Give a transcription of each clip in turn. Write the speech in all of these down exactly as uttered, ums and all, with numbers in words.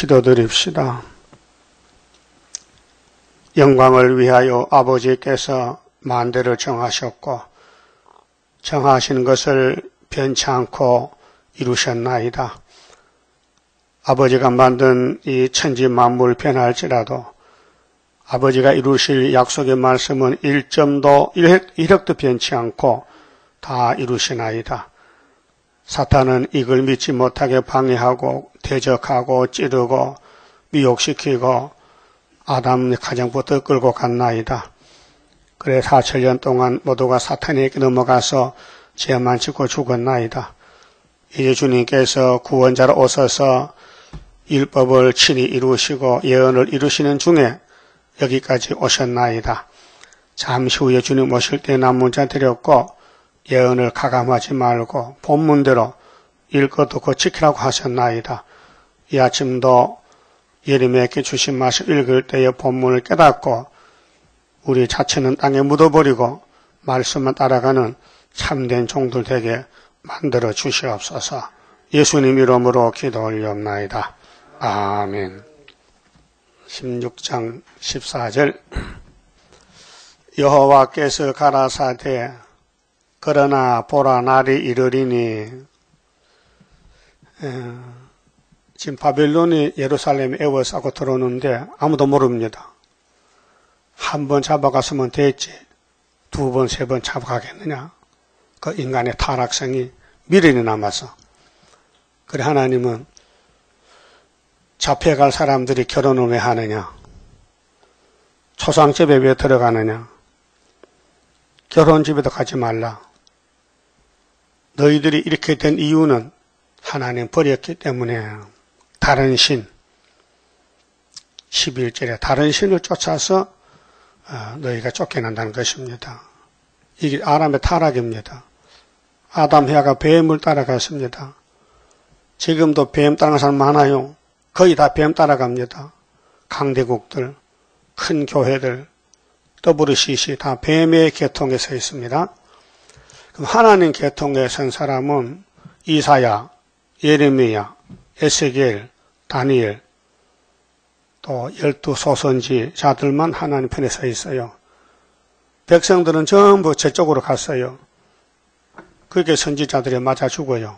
기도드립시다. 영광을 위하여 아버지께서 만대를 정하셨고 정하신 것을 변치 않고 이루셨나이다. 아버지가 만든 이 천지 만물 변할지라도 아버지가 이루실 약속의 말씀은 일 점도 일 획도 변치 않고 다 이루시나이다. 사탄은 이걸 믿지 못하게 방해하고 대적하고 찌르고 미혹시키고 아담 가정부터 끌고 갔나이다. 그래 사천 년 동안 모두가 사탄에게 넘어가서 죄만 짓고 죽었나이다. 이제 주님께서 구원자로 오셔서 율법을 친히 이루시고 예언을 이루시는 중에 여기까지 오셨나이다. 잠시 후에 주님 오실 때 남문자 드렸고 예언을 가감하지 말고 본문대로 읽고 듣고 지키라고 하셨나이다. 이 아침도 예레미야에게 주신 말씀 읽을 때의 본문을 깨닫고 우리 자체는 땅에 묻어버리고 말씀만 따라가는 참된 종들 되게 만들어 주시옵소서. 예수님 이름으로 기도 올리옵나이다. 아멘. 십육 장 십사 절 여호와께서 가라사대 그러나 보라 날이 이르리니 에, 지금 바벨론이 예루살렘에 에워싸고 들어오는데 아무도 모릅니다. 한 번 잡아갔으면 됐지 두 번, 세 번 잡아가겠느냐. 그 인간의 타락성이 미련이 남아서. 그래 하나님은 잡혀갈 사람들이 결혼을 왜 하느냐. 초상집에 왜 들어가느냐. 결혼집에도 가지 말라. 너희들이 이렇게 된 이유는 하나님 버렸기 때문에 다른 신, 십일 절에 다른 신을 쫓아서 너희가 쫓겨난다는 것입니다. 이게 아람의 타락입니다. 아담 해아가 뱀을 따라갔습니다. 지금도 뱀 따라가는 사람 많아요. 거의 다 뱀 따라갑니다. 강대국들, 큰 교회들, 더블유씨씨 다 뱀의 계통에 서 있습니다. 그럼 하나님 계통에 선 사람은 이사야, 예레미야, 에스겔, 다니엘, 또 열두 소선지자들만 하나님 편에 서 있어요. 백성들은 전부 저쪽으로 갔어요. 그렇게 선지자들이 맞아 죽어요.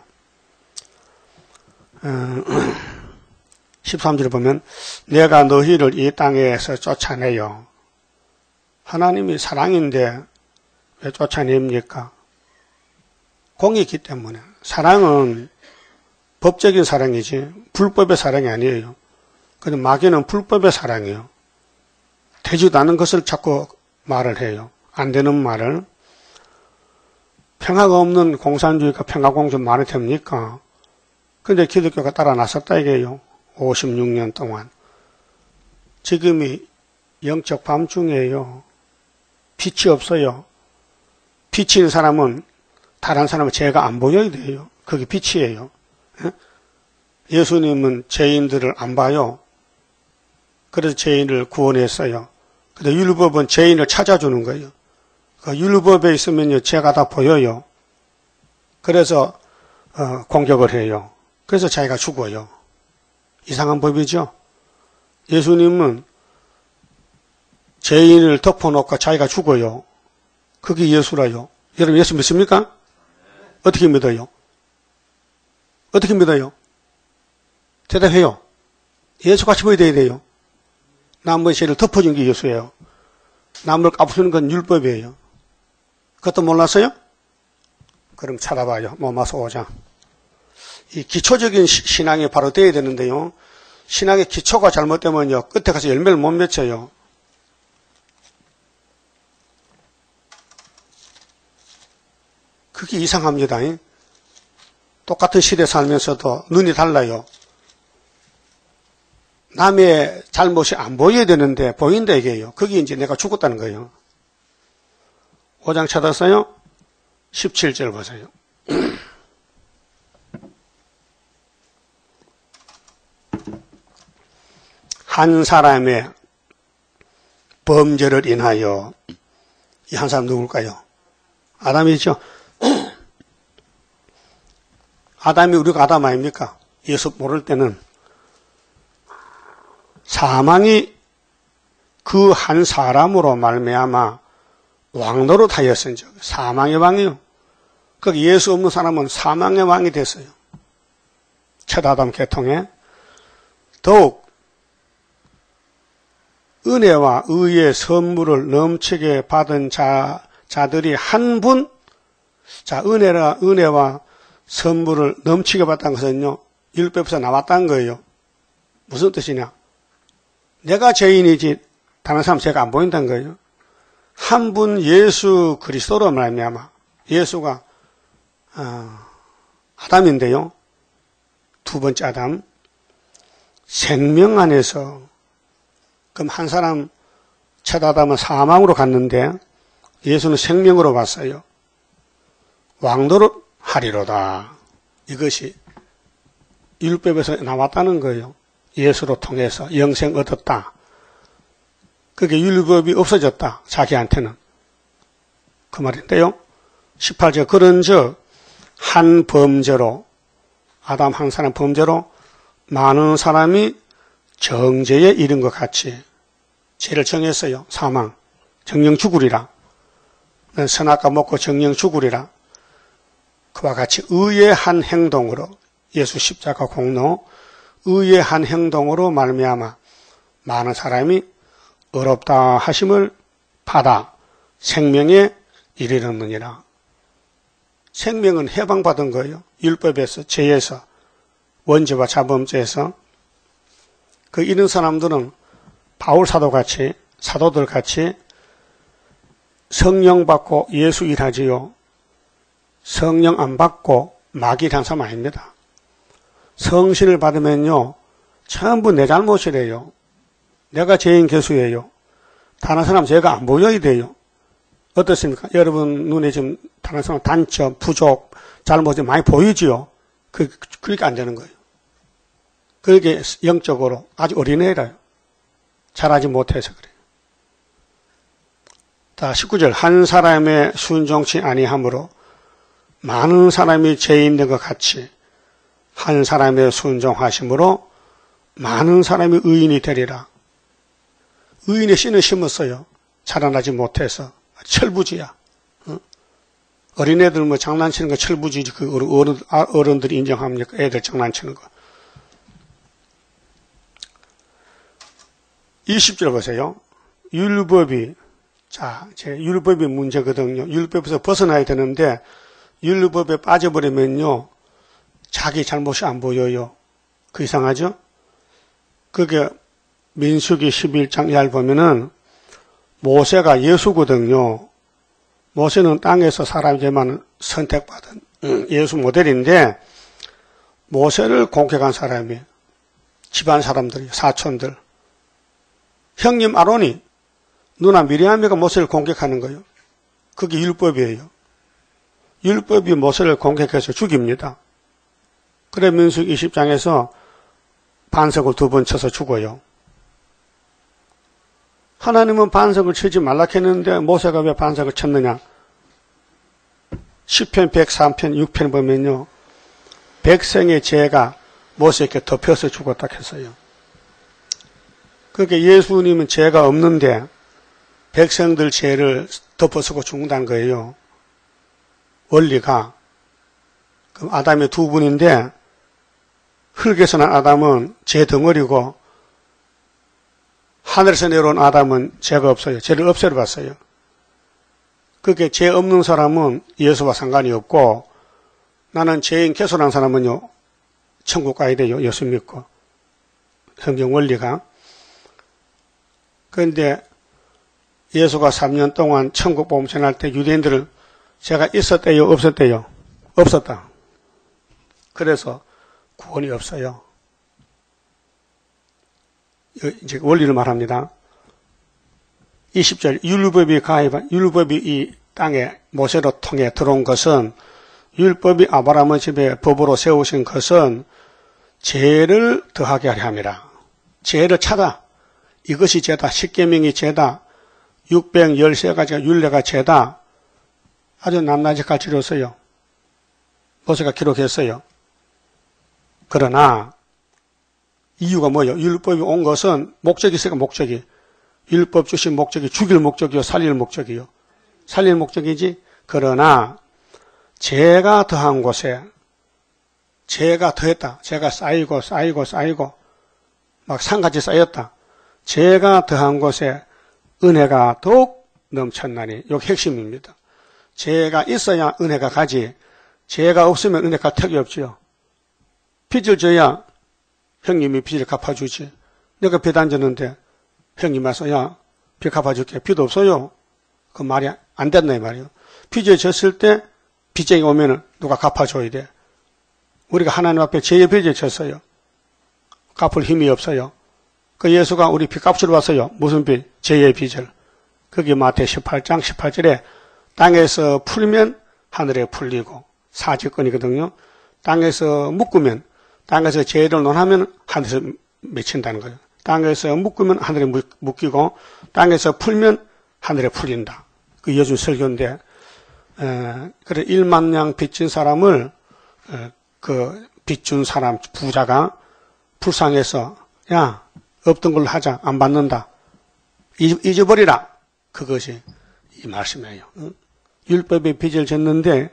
십삼 절에 보면 내가 너희를 이 땅에서 쫓아내요. 하나님이 사랑인데 왜 쫓아냅니까? 공이기 때문에. 사랑은 법적인 사랑이지 불법의 사랑이 아니에요. 근데 마귀는 불법의 사랑이에요. 되지도 않은 것을 자꾸 말을 해요. 안 되는 말을. 평화가 없는 공산주의가 평화공주 말이 됩니까? 근데 기독교가 따라 나섰다 이게요. 오십육 년 동안. 지금이 영적 밤중이에요. 빛이 없어요. 빛이 있는 사람은 다른 사람은 죄가 안 보여야 돼요. 그게 빛이에요. 예수님은 죄인들을 안 봐요. 그래서 죄인을 구원했어요. 근데 율법은 죄인을 찾아주는 거예요. 그 율법에 있으면요, 죄가 다 보여요. 그래서 어, 공격을 해요. 그래서 자기가 죽어요. 이상한 법이죠. 예수님은 죄인을 덮어놓고 자기가 죽어요. 그게 예수라요. 여러분 예수 믿습니까? 어떻게 믿어요? 어떻게 믿어요? 대답해요. 예수같이 믿어야 돼요. 남의 죄를 덮어준 게 예수예요. 남을 까부수는 건 율법이에요. 그것도 몰랐어요? 그럼 찾아봐요. 로마서 오 장. 이 기초적인 신앙이 바로 돼야 되는데요. 신앙의 기초가 잘못되면요. 끝에 가서 열매를 못 맺혀요. 그게 이상합니다. 똑같은 시대에 살면서도 눈이 달라요. 남의 잘못이 안 보여야 되는데 보인다 이게요. 그게 이제 내가 죽었다는 거예요. 오 장 찾았어요? 십칠 절 보세요. 한 사람의 범죄를 인하여 이 한 사람 누굴까요? 아담이죠. 아담이 우리가 아담 아닙니까? 예수 모를 때는 사망이 그 한 사람으로 말미암아 왕노릇 하였은즉 사망의 왕이요. 그 예수 없는 사람은 사망의 왕이 됐어요. 첫 아담 계통에 더욱 은혜와 의의 선물을 넘치게 받은 자, 자들이 한 분, 자, 은혜라, 은혜와 선물을 넘치게 받다는 것은요, 율법에서 나왔다는 거예요. 무슨 뜻이냐? 내가 죄인이지, 다른 사람 죄가 안 보인다는 거예요. 한 분 예수 그리스도로 말미암아, 예수가, 어, 아담인데요. 두 번째 아담. 생명 안에서, 그럼 한 사람, 첫 아담은 사망으로 갔는데, 예수는 생명으로 왔어요. 왕노릇 하리로다. 이것이 율법에서 나왔다는 거예요. 예수로 통해서 영생 얻었다. 그게 율법이 없어졌다. 자기한테는. 그 말인데요. 십팔 절 그런즉 한 범죄로 아담 한 사람 범죄로 많은 사람이 정죄에 이른 것 같이 죄를 정했어요. 사망. 정령 죽으리라. 선악과 먹고 정령 죽으리라. 그와 같이 의의 한 행동으로 예수 십자가 공로 의의 한 행동으로 말미암아 많은 사람이 의롭다 하심을 받아 생명에 이르렀느니라. 생명은 해방받은 거예요. 율법에서, 죄에서, 원죄와 자범죄에서. 그 이런 사람들은 바울 사도같이, 사도들같이 성령 받고 예수 일하지요. 성령 안 받고 마귀한 사람 아닙니다. 성신을 받으면요, 전부 내 잘못이래요. 내가 죄인 개수예요. 다른 사람 죄가 안 보여야 돼요. 어떻습니까? 여러분 눈에 지금 다른 사람 단점, 부족, 잘못이 많이 보이지요? 그, 그러니까 안 되는 거예요. 그렇게 영적으로 아주 어린애라요. 잘하지 못해서 그래요. 자, 십구 절. 한 사람의 순종치 아니하므로 많은 사람이 죄인 된 것 같이 한 사람의 순종하심으로 많은 사람이 의인이 되리라. 의인의 씨는 심었어요. 자라나지 못해서. 철부지야. 어? 어린애들 뭐 장난치는 거 철부지지. 그 어른, 어른들이 인정합니까? 애들 장난치는 거. 이십 절 보세요. 율법이, 자, 제 율법이 문제거든요. 율법에서 벗어나야 되는데, 율법에 빠져버리면요, 자기 잘못이 안 보여요. 그 이상하죠? 그게 민수기 십일 장 이하를 보면은 모세가 예수거든요. 모세는 땅에서 사람이지만 선택받은 예수 모델인데 모세를 공격한 사람이 집안 사람들이 사촌들 형님 아론이 누나 미리암이가 모세를 공격하는 거예요. 그게 율법이에요. 율법이 모세를 공격해서 죽입니다. 그래 민수기 이십 장에서 반석을 두 번 쳐서 죽어요. 하나님은 반석을 치지 말라 했는데 모세가 왜 반석을 쳤느냐? 시편 백삼 편 육 편 보면요. 백성의 죄가 모세에게 덮여서 죽었다 했어요. 그러니까 예수님은 죄가 없는데 백성들 죄를 덮어쓰고 죽는다는 거예요. 원리가. 그럼 아담이 두 분인데 흙에서 난 아담은 죄 덩어리고 하늘에서 내려온 아담은 죄가 없어요. 죄를 없애려 봤어요. 그렇게 죄 없는 사람은 예수와 상관이 없고 나는 죄인 개소한 사람은요. 천국 가야 돼요. 예수 믿고. 성경 원리가. 그런데 예수가 삼 년 동안 천국 복음 전할 때 유대인들을 죄가 있었대요? 없었대요? 없었다. 그래서 구원이 없어요. 이제 원리를 말합니다. 이십 절 율법이 가입한 율법이 이 땅에 모세로 통해 들어온 것은 율법이 아브라함의 집에 법으로 세우신 것은 죄를 더하게 하려 함이라. 죄를 찾아. 이것이 죄다. 십계명이 죄다. 육백십삼 가지가 율례가 죄다. 아주 낱낱이 가르쳤어요. 모세가 기록했어요. 그러나 이유가 뭐예요? 율법이 온 것은 목적이 있으니까 목적이. 율법 주신 목적이 죽일 목적이요, 살릴 목적이요. 살릴 목적이지. 그러나 죄가 더한 곳에 죄가 더했다. 죄가 쌓이고 쌓이고 쌓이고 막 산같이 쌓였다. 죄가 더한 곳에 은혜가 더욱 넘쳤나니. 이게 핵심입니다. 죄가 있어야 은혜가 가지. 죄가 없으면 은혜가 턱이 없지요. 빚을 져야 형님이 빚을 갚아주지. 내가 빚 안 졌는데 형님 와서 야, 빚 갚아줄게. 빚 없어요. 그 말이 안 된다 이 말이에요. 빚을 졌을 때 빚쟁이 오면은 누가 갚아줘야 돼. 우리가 하나님 앞에 죄의 빚을 졌어요. 갚을 힘이 없어요. 그 예수가 우리 빚 값으로 왔어요. 무슨 빚? 죄의 빚을. 그게 마태 십팔 장 십팔 절에 땅에서 풀면 하늘에 풀리고 사직권이거든요. 땅에서 묶으면 땅에서 죄를 논하면 하늘에서 맺힌다는 거예요. 땅에서 묶으면 하늘에 묶이고 땅에서 풀면 하늘에 풀린다. 그 예수 설교인데 에, 그래 일만 냥 빚진 사람을 에, 그 빚준 사람 부자가 불쌍해서 야 없던 걸로 하자. 안 받는다. 잊어버리라. 그것이 이 말씀이에요. 율법의 빚을 졌는데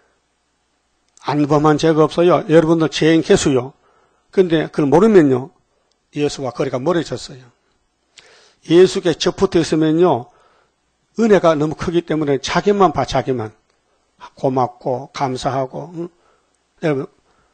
안 범한 죄가 없어요. 여러분들 죄인 개수요. 근데 그걸 모르면요. 예수와 거리가 멀어졌어요. 예수께 접붙어 있으면요. 은혜가 너무 크기 때문에 자기만 봐, 자기만. 고맙고, 감사하고. 응? 여러분,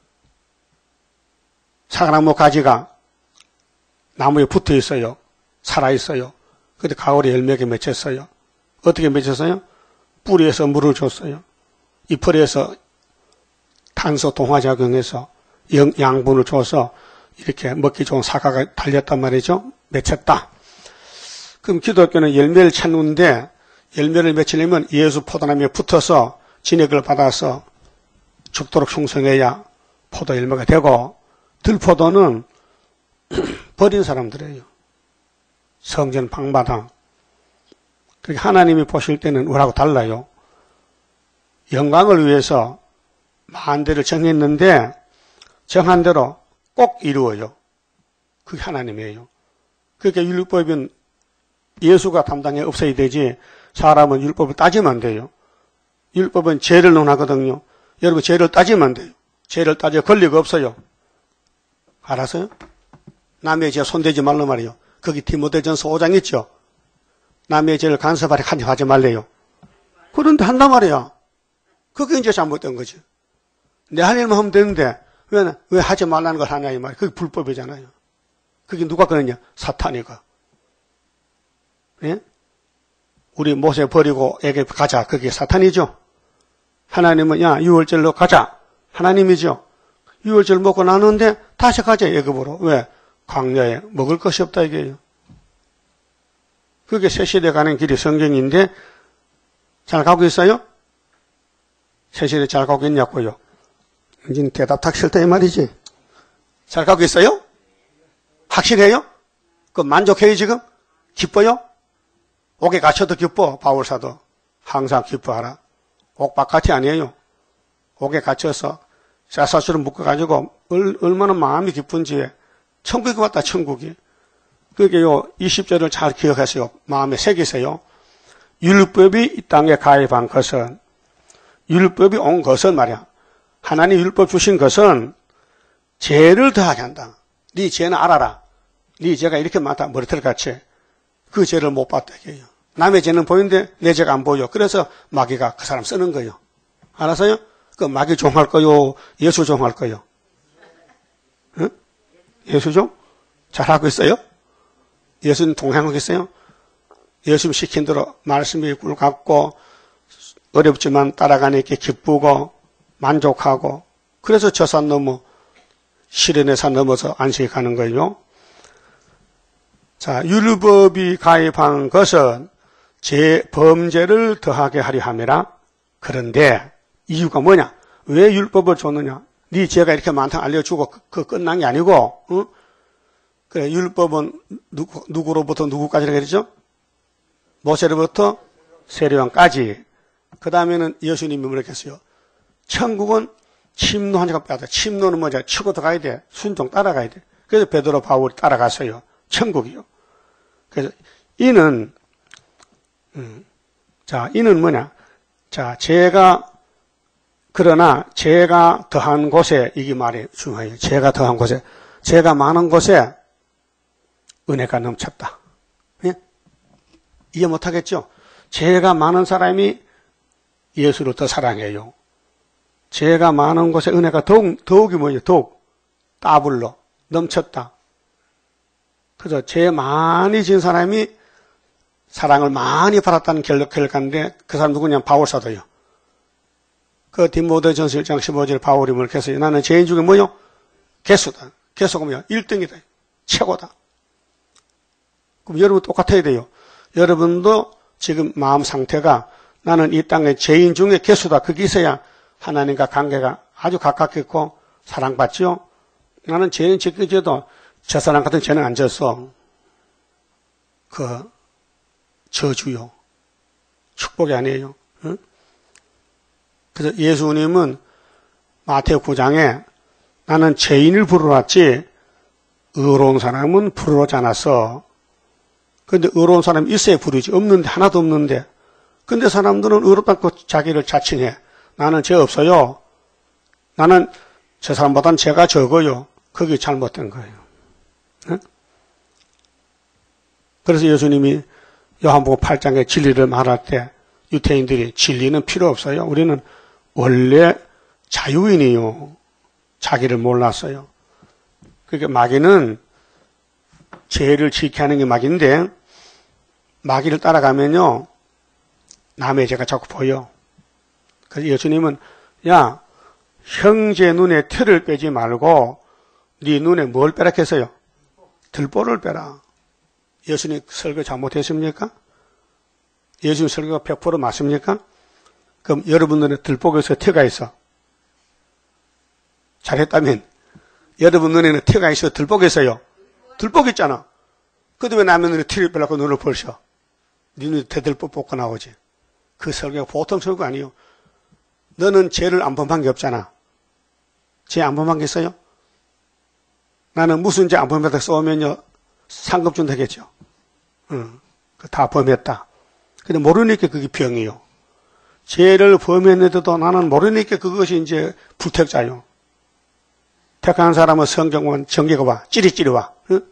사과나무 가지가 나무에 붙어 있어요. 살아 있어요. 근데 가을에 열매가 맺혔어요. 어떻게 맺혔어요? 뿌리에서 물을 줬어요. 잎을에서 탄소 동화작용해서 영, 양분을 줘서 이렇게 먹기 좋은 사과가 달렸단 말이죠. 맺혔다. 그럼 기독교는 열매를 찾는데 열매를 맺히려면 예수 포도나무에 붙어서 진액을 받아서 죽도록 충성해야 포도 열매가 되고 들포도는 버린 사람들이에요. 성전 방마당. 그러니까 하나님이 보실 때는 우리하고 달라요. 영광을 위해서 만대를 정했는데 정한 대로 꼭 이루어요. 그게 하나님이에요. 그러니까 율법은 예수가 담당해 없어야 되지 사람은 율법을 따지면 안 돼요. 율법은 죄를 논하거든요. 여러분 죄를 따지면 안 돼요. 죄를 따져 권리가 없어요. 알았어요? 남의 죄 손대지 말란 말이에요. 거기 디모데전서 오 장 있죠. 남의 죄를 간섭하려 하지 말래요. 그런데 한단 말이야. 그게 이제 잘못된 거지. 내 할 일만 하면 되는데 왜, 왜 하지 말라는 걸 하냐 이 말이야. 그게 불법이잖아요. 그게 누가 그러냐? 사탄이가. 예? 우리 모세 버리고 애게 가자. 그게 사탄이죠. 하나님은 야 유월절로 가자. 하나님이죠. 유월절 먹고 나는데 다시 가자 애굽으로. 왜? 광야에 먹을 것이 없다 이게요. 그게 새 시대 가는 길이 성경인데 잘 가고 있어요? 새 시대 잘 가고 있냐고요? 이제 대답하기 싫다 이 말이지. 잘 가고 있어요? 확실해요? 그 만족해요 지금? 기뻐요? 옥에 갇혀도 기뻐. 바울사도 항상 기뻐하라. 옥 바깥이 아니에요. 옥에 갇혀서 쇠사슬을 묶어가지고 얼마나 마음이 기쁜지. 천국이 왔다 천국이. 그게요 이십 절을 잘 기억하세요. 마음에 새기세요. 율법이 이 땅에 가입한 것은 율법이 온 것은 말이야. 하나님 율법 주신 것은 죄를 더하게 한다. 네 죄는 알아라. 네 죄가 이렇게 많다. 머리털같이. 그 죄를 못 봤다 이게요. 남의 죄는 보이는데 내 죄가 안 보여. 그래서 마귀가 그 사람 쓰는 거예요. 알았어요? 그 마귀 종할 거요? 예수 종할 거요? 응? 예수 종? 잘하고 있어요? 예수님 동행하고 있어요? 예수님 시킨 대로 말씀이 꿀 같고 어렵지만 따라가니까 기쁘고 만족하고 그래서 저 산 넘어 시련의 산 넘어서 안식에 가는 거예요. 자, 율법이 가입한 것은 제 범죄를 더하게 하려 함이라. 그런데 이유가 뭐냐? 왜 율법을 줬느냐? 네 죄가 이렇게 많다 알려주고 그, 그 끝난 게 아니고, 응? 그래 율법은 누구, 누구로부터 누구까지라고 그랬죠? 모세로부터 세례왕까지. 그 다음에는 예수님이 뭐라고 했어요? 천국은 침노한 자가 빼앗아. 침노는 뭐냐? 치고 들어가야 돼. 순종 따라가야 돼. 그래서 베드로 바울이 따라갔어요. 천국이요. 그래서 이는 음, 자 이는 뭐냐? 자 제가 그러나 제가 더한 곳에 이게 말이 중요해요. 제가 더한 곳에 제가 많은 곳에 은혜가 넘쳤다. 예? 이해 못하겠죠? 제가 많은 사람이 예수를 더 사랑해요. 제가 많은 곳에 은혜가 더욱, 더욱이 뭐예요? 더욱 더블로 넘쳤다. 그래서 죄 많이 진 사람이 사랑을 많이 받았다는 결과인데 그 사람 누구냐? 바울사도요. 그 디모데전서 일 장 십오 절 바울이 뭐렇게 했어요? 나는 죄인 중에 뭐요? 개수다. 개수가 뭐야? 일 등이다. 최고다. 그럼 여러분 똑같아야 돼요. 여러분도 지금 마음 상태가 나는 이 땅의 죄인 중에 개수다. 그게 있어야 하나님과 관계가 아주 가깝겠고 사랑받죠. 나는 죄인 지켜져도 저 사람 같은 죄는 안 졌어. 그 저주요. 축복이 아니에요. 응? 그래서 예수님은 마태오 구 장에 나는 죄인을 부르러 왔지 의로운 사람은 부르러 오지 않았어. 그런데 의로운 사람이 있어야 부르지. 없는데 하나도 없는데. 근데 사람들은 의롭다고 자기를 자칭해. 나는 죄 없어요. 나는 저 사람보다는 죄가 적어요. 그게 잘못된 거예요. 응? 그래서 예수님이 요한복음 팔 장에 진리를 말할 때 유태인들이 진리는 필요 없어요. 우리는 원래 자유인이요. 자기를 몰랐어요. 그러니까 마귀는 죄를 지게 하는 게 마귀인데 마귀를 따라가면요. 남의 죄가 자꾸 보여. 그래서 예수님은 야 형제 눈에 틀을 빼지 말고 네 눈에 뭘 빼라 했어요? 들보를 빼라. 예수님 설교 잘못했습니까? 예수님 설교가 백 퍼센트 맞습니까? 그럼 여러분들의 들보에서 티가 있어. 잘했다면 여러분 눈에는 티가 있어. 들보가 있어요. 들보가 있잖아. 근데 왜 남의 눈에 티를 빼려고 눈을 벌셔? 네 눈에 대들보 뽑고 나오지. 그 설교가 보통 설교 아니에요. 너는 죄를 안 범한 게 없잖아. 죄 안 범한 게 있어요? 나는 무슨 죄 안 범했다 써오면요. 상급 좀 되겠죠. 응. 다 범했다. 근데 모르니까 그게 병이요. 죄를 범했는데도 나는 모르니까 그것이 이제 불택자요. 택한 사람은 성경은 전기가 와. 찌릿찌릿 와. 응?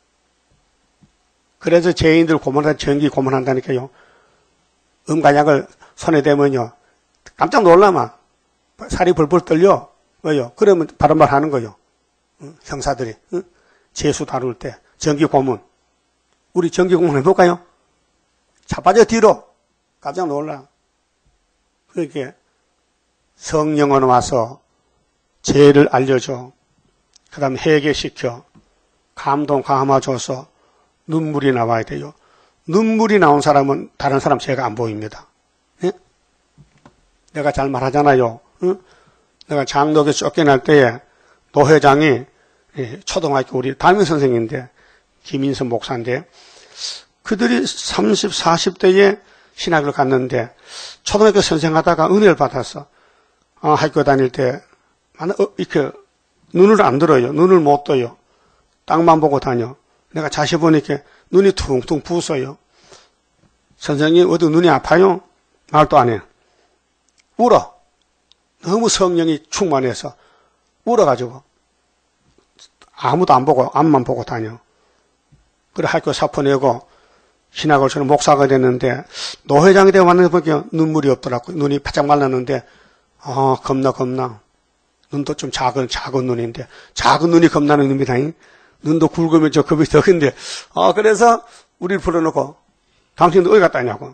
그래서 죄인들 고문한다, 전기 고문한다니까요. 음간약을 손에 대면요. 깜짝 놀라마. 살이 벌벌 떨려. 왜요? 그러면 바른 말 하는 거요. 응? 형사들이. 응? 재수 다룰 때. 전기 고문. 우리 전기 고문 해볼까요? 자빠져 뒤로. 깜짝 놀라. 그렇게 성령은 와서 죄를 알려줘. 그 다음에 회개시켜. 감동 감아줘서 눈물이 나와야 돼요. 눈물이 나온 사람은 다른 사람 죄가 안 보입니다. 예? 내가 잘 말하잖아요. 응? 내가 장로교 쫓겨날 때에 노회장이 초등학교 우리 담임 선생인데 김인선 목사인데 그들이 삼십, 사십 대에 신학을 갔는데 초등학교 선생하다가 은혜를 받았어. 아, 학교 다닐 때 이렇게 눈을 안 들어요. 눈을 못 떠요. 땅만 보고 다녀. 내가 자세히 보니까 눈이 퉁퉁 부었어요. 선생님 어디 눈이 아파요? 말도 안 해. 울어. 너무 성령이 충만해서 울어가지고 아무도 안 보고 앞만 보고 다녀. 그래 학교 사표 내고 신학을 저는 목사가 됐는데 노회장이 되어 왔는데 보니까 눈물이 없더라고요. 눈이 바짝 말랐는데 아 겁나 겁나. 눈도 좀 작은 작은 눈인데 작은 눈이 겁나는 눈이다. 눈도 굵으면 저 겁이 더 큰데 아 그래서 우리를 불러놓고 당신도 어디 갔다 왔냐고.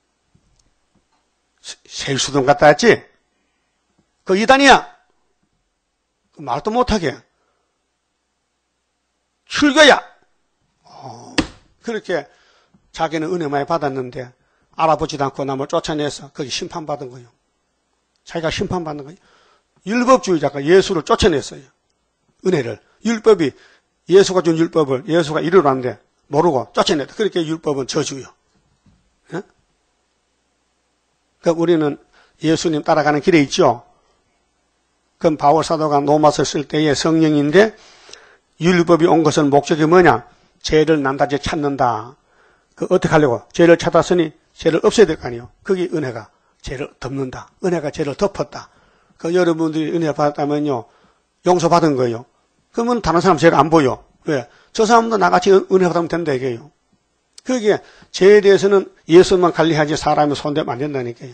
세일수동 갔다 왔지? 그 이단이야. 말도 못하게. 출교야. 어, 그렇게 자기는 은혜 많이 받았는데 알아보지도 않고 남을 쫓아내서 거기 심판받은 거예요. 자기가 심판받는 거예요. 율법주의자가 예수를 쫓아냈어요. 은혜를. 율법이 예수가 준 율법을 예수가 이루라는데 모르고 쫓아냈다. 그렇게 율법은 저주요. 예? 그러니까 우리는 예수님 따라가는 길에 있죠. 그럼 바울 사도가 로마서 쓸 때의 성령인데 율법이 온 것은 목적이 뭐냐? 죄를 남다지 찾는다. 그 어떻게 하려고? 죄를 찾았으니 죄를 없애야 될 거 아니에요. 그게 은혜가 죄를 덮는다. 은혜가 죄를 덮었다. 그 여러분들이 은혜 받았다면요, 용서받은 거예요. 그러면 다른 사람 죄가 안 보여. 왜? 저 사람도 나같이 은혜 받으면 된다 이게요. 그게 죄에 대해서는 예수만 관리하지 사람이 손대면 안 된다니까요.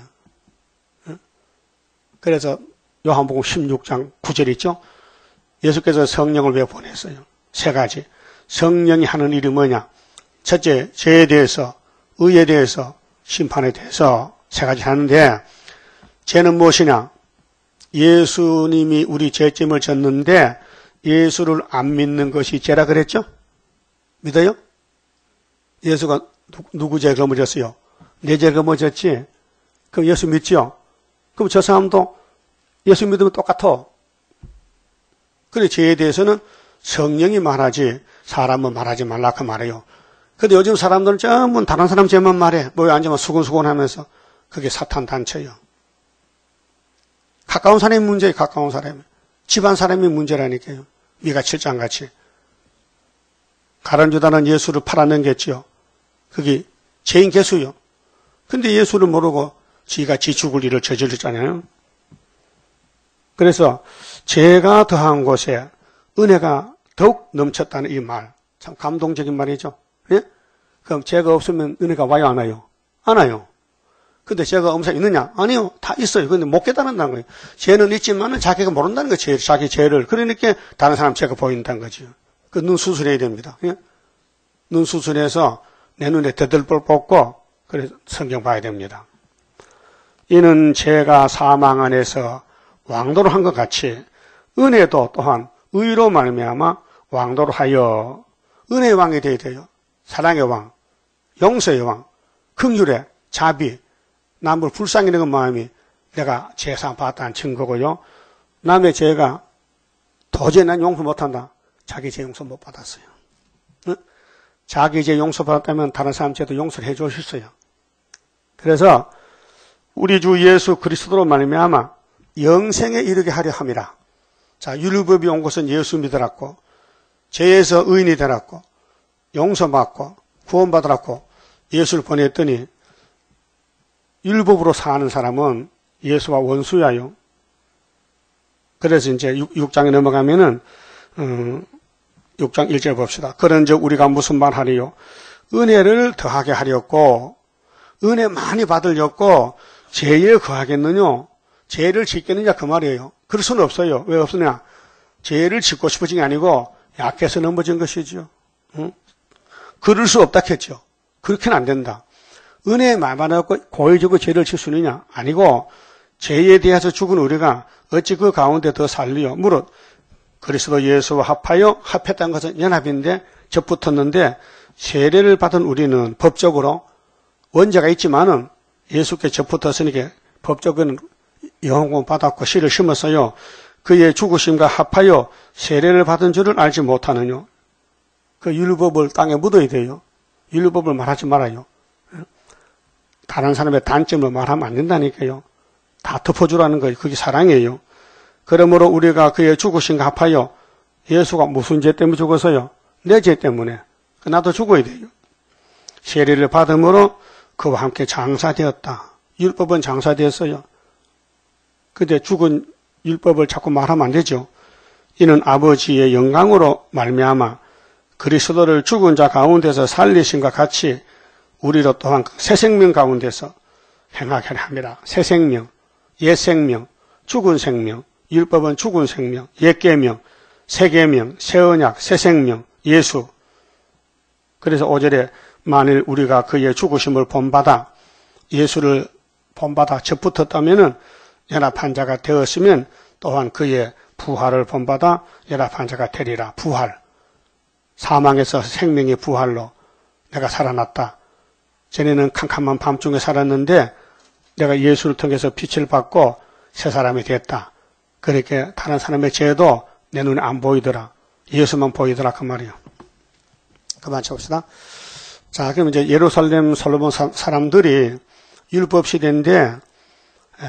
그래서 요한복음 십육 장 구 절 있죠? 예수께서 성령을 왜 보냈어요? 세 가지. 성령이 하는 일이 뭐냐? 첫째, 죄에 대해서, 의에 대해서, 심판에 대해서 세 가지 하는데, 죄는 무엇이냐? 예수님이 우리 죄짐을 졌는데 예수를 안 믿는 것이 죄라 그랬죠? 믿어요? 예수가 누구 죄 거머졌어요? 내 죄 거머졌지? 그럼 예수 믿죠? 그럼 저 사람도 예수 믿으면 똑같아. 그래, 죄에 대해서는 성령이 말하지 사람은 말하지 말라 그 말이에요. 근데 요즘 사람들은 전부 다른 사람 죄만 말해. 모여 앉으면 수근수근 하면서. 그게 사탄 단체예요. 가까운 사람이 문제예요. 가까운 사람이. 집안 사람이 문제라니까요. 미가 칠 장같이. 가룟유다는 예수를 팔아넘겼지요. 그게 죄인 개수요. 근데 예수를 모르고 지가 지 죽을 일을 저질렀잖아요. 그래서 죄가 더한 곳에 은혜가 더욱 넘쳤다는 이 말. 참 감동적인 말이죠. 예? 그럼 죄가 없으면 은혜가 와요, 안 와요? 안 와요. 근데 죄가 엄청 있느냐? 아니요. 다 있어요. 근데 못 깨달은다는 거예요. 죄는 있지만은 자기가 모른다는 거예요. 죄, 자기 죄를. 그러니까 다른 사람 죄가 보인다는 거죠. 그 눈 수술해야 됩니다. 예? 눈 수술해서 내 눈에 대들볼 뽑고, 그래서 성경 봐야 됩니다. 이는 죄가 사망 안에서 왕도를 한 것 같이 은혜도 또한 의로 말미암아 왕도를 하여 은혜의 왕이 되어야 돼요. 사랑의 왕, 용서의 왕, 긍휼의 자비, 남을 불쌍히 여기는 마음이 내가 죄상 받았다는 증거고요. 남의 죄가 도저히 난 용서 못한다. 자기 죄 용서 못 받았어요. 응? 자기 죄 용서 받았다면 다른 사람 죄도 용서를 해 주셨어요. 그래서 우리 주 예수 그리스도로 말미암아 영생에 이르게 하려 함이라. 자, 율법이 온 것은 예수 믿으라고, 죄에서 의인이 되라고, 용서받고 구원받으라고 예수를 보냈더니 율법으로 사는 사람은 예수와 원수야요. 그래서 이제 육 장에 넘어가면은 음, 육 장 일 절 봅시다. 그런즉 우리가 무슨 말 하리요? 은혜를 더하게 하려고, 은혜 많이 받으려고 죄에 거하겠느냐? 죄를 짓겠느냐 그 말이에요. 그럴 수는 없어요. 왜 없느냐? 죄를 짓고 싶어진 게 아니고 약해서 넘어진 것이죠. 응? 그럴 수 없다 했죠. 그렇게는 안 된다. 은혜에 많이 받았고 고의적으로 죄를 질 수 있느냐? 아니고 죄에 대해서 죽은 우리가 어찌 그 가운데 더 살리요? 무릇 그리스도 예수와 합하여, 합했다는 것은 연합인데 접붙었는데 세례를 받은 우리는 법적으로 원죄가 있지만은 예수께 접붙었으니까 법적으로는 영혼구원 받았고 씨를 심었어요. 그의 죽으심과 합하여 세례를 받은 줄을 알지 못하느뇨. 그 율법을 땅에 묻어야 돼요. 율법을 말하지 말아요. 다른 사람의 단점을 말하면 안 된다니까요. 다 덮어주라는 거예요. 그게 사랑이에요. 그러므로 우리가 그의 죽으심과 합하여, 예수가 무슨 죄 때문에 죽었어요? 내 죄 때문에. 나도 죽어야 돼요. 세례를 받음으로 그와 함께 장사되었다. 율법은 장사되었어요. 근데 죽은 율법을 자꾸 말하면 안 되죠. 이는 아버지의 영광으로 말미암아 그리스도를 죽은 자 가운데서 살리심과 같이 우리로 또한 새 생명 가운데서 행하게 합니다. 새 생명, 옛 생명, 죽은 생명, 율법은 죽은 생명, 옛 계명, 새 계명, 새 언약, 새 생명, 예수. 그래서 오 절에 만일 우리가 그의 죽으심을 본받아, 예수를 본받아 접붙었다면은 연합한 자가 되었으면 또한 그의 부활을 본받아 연합한 자가 되리라. 부활. 사망에서 생명의 부활로 내가 살아났다. 전에는 캄캄한 밤중에 살았는데 내가 예수를 통해서 빛을 받고 새 사람이 됐다. 그렇게 다른 사람의 죄도 내 눈에 안 보이더라. 예수만 보이더라 그 말이에요. 그만 칩시다. 자, 그럼 이제 예루살렘 솔로몬 사람들이 율법 시대인데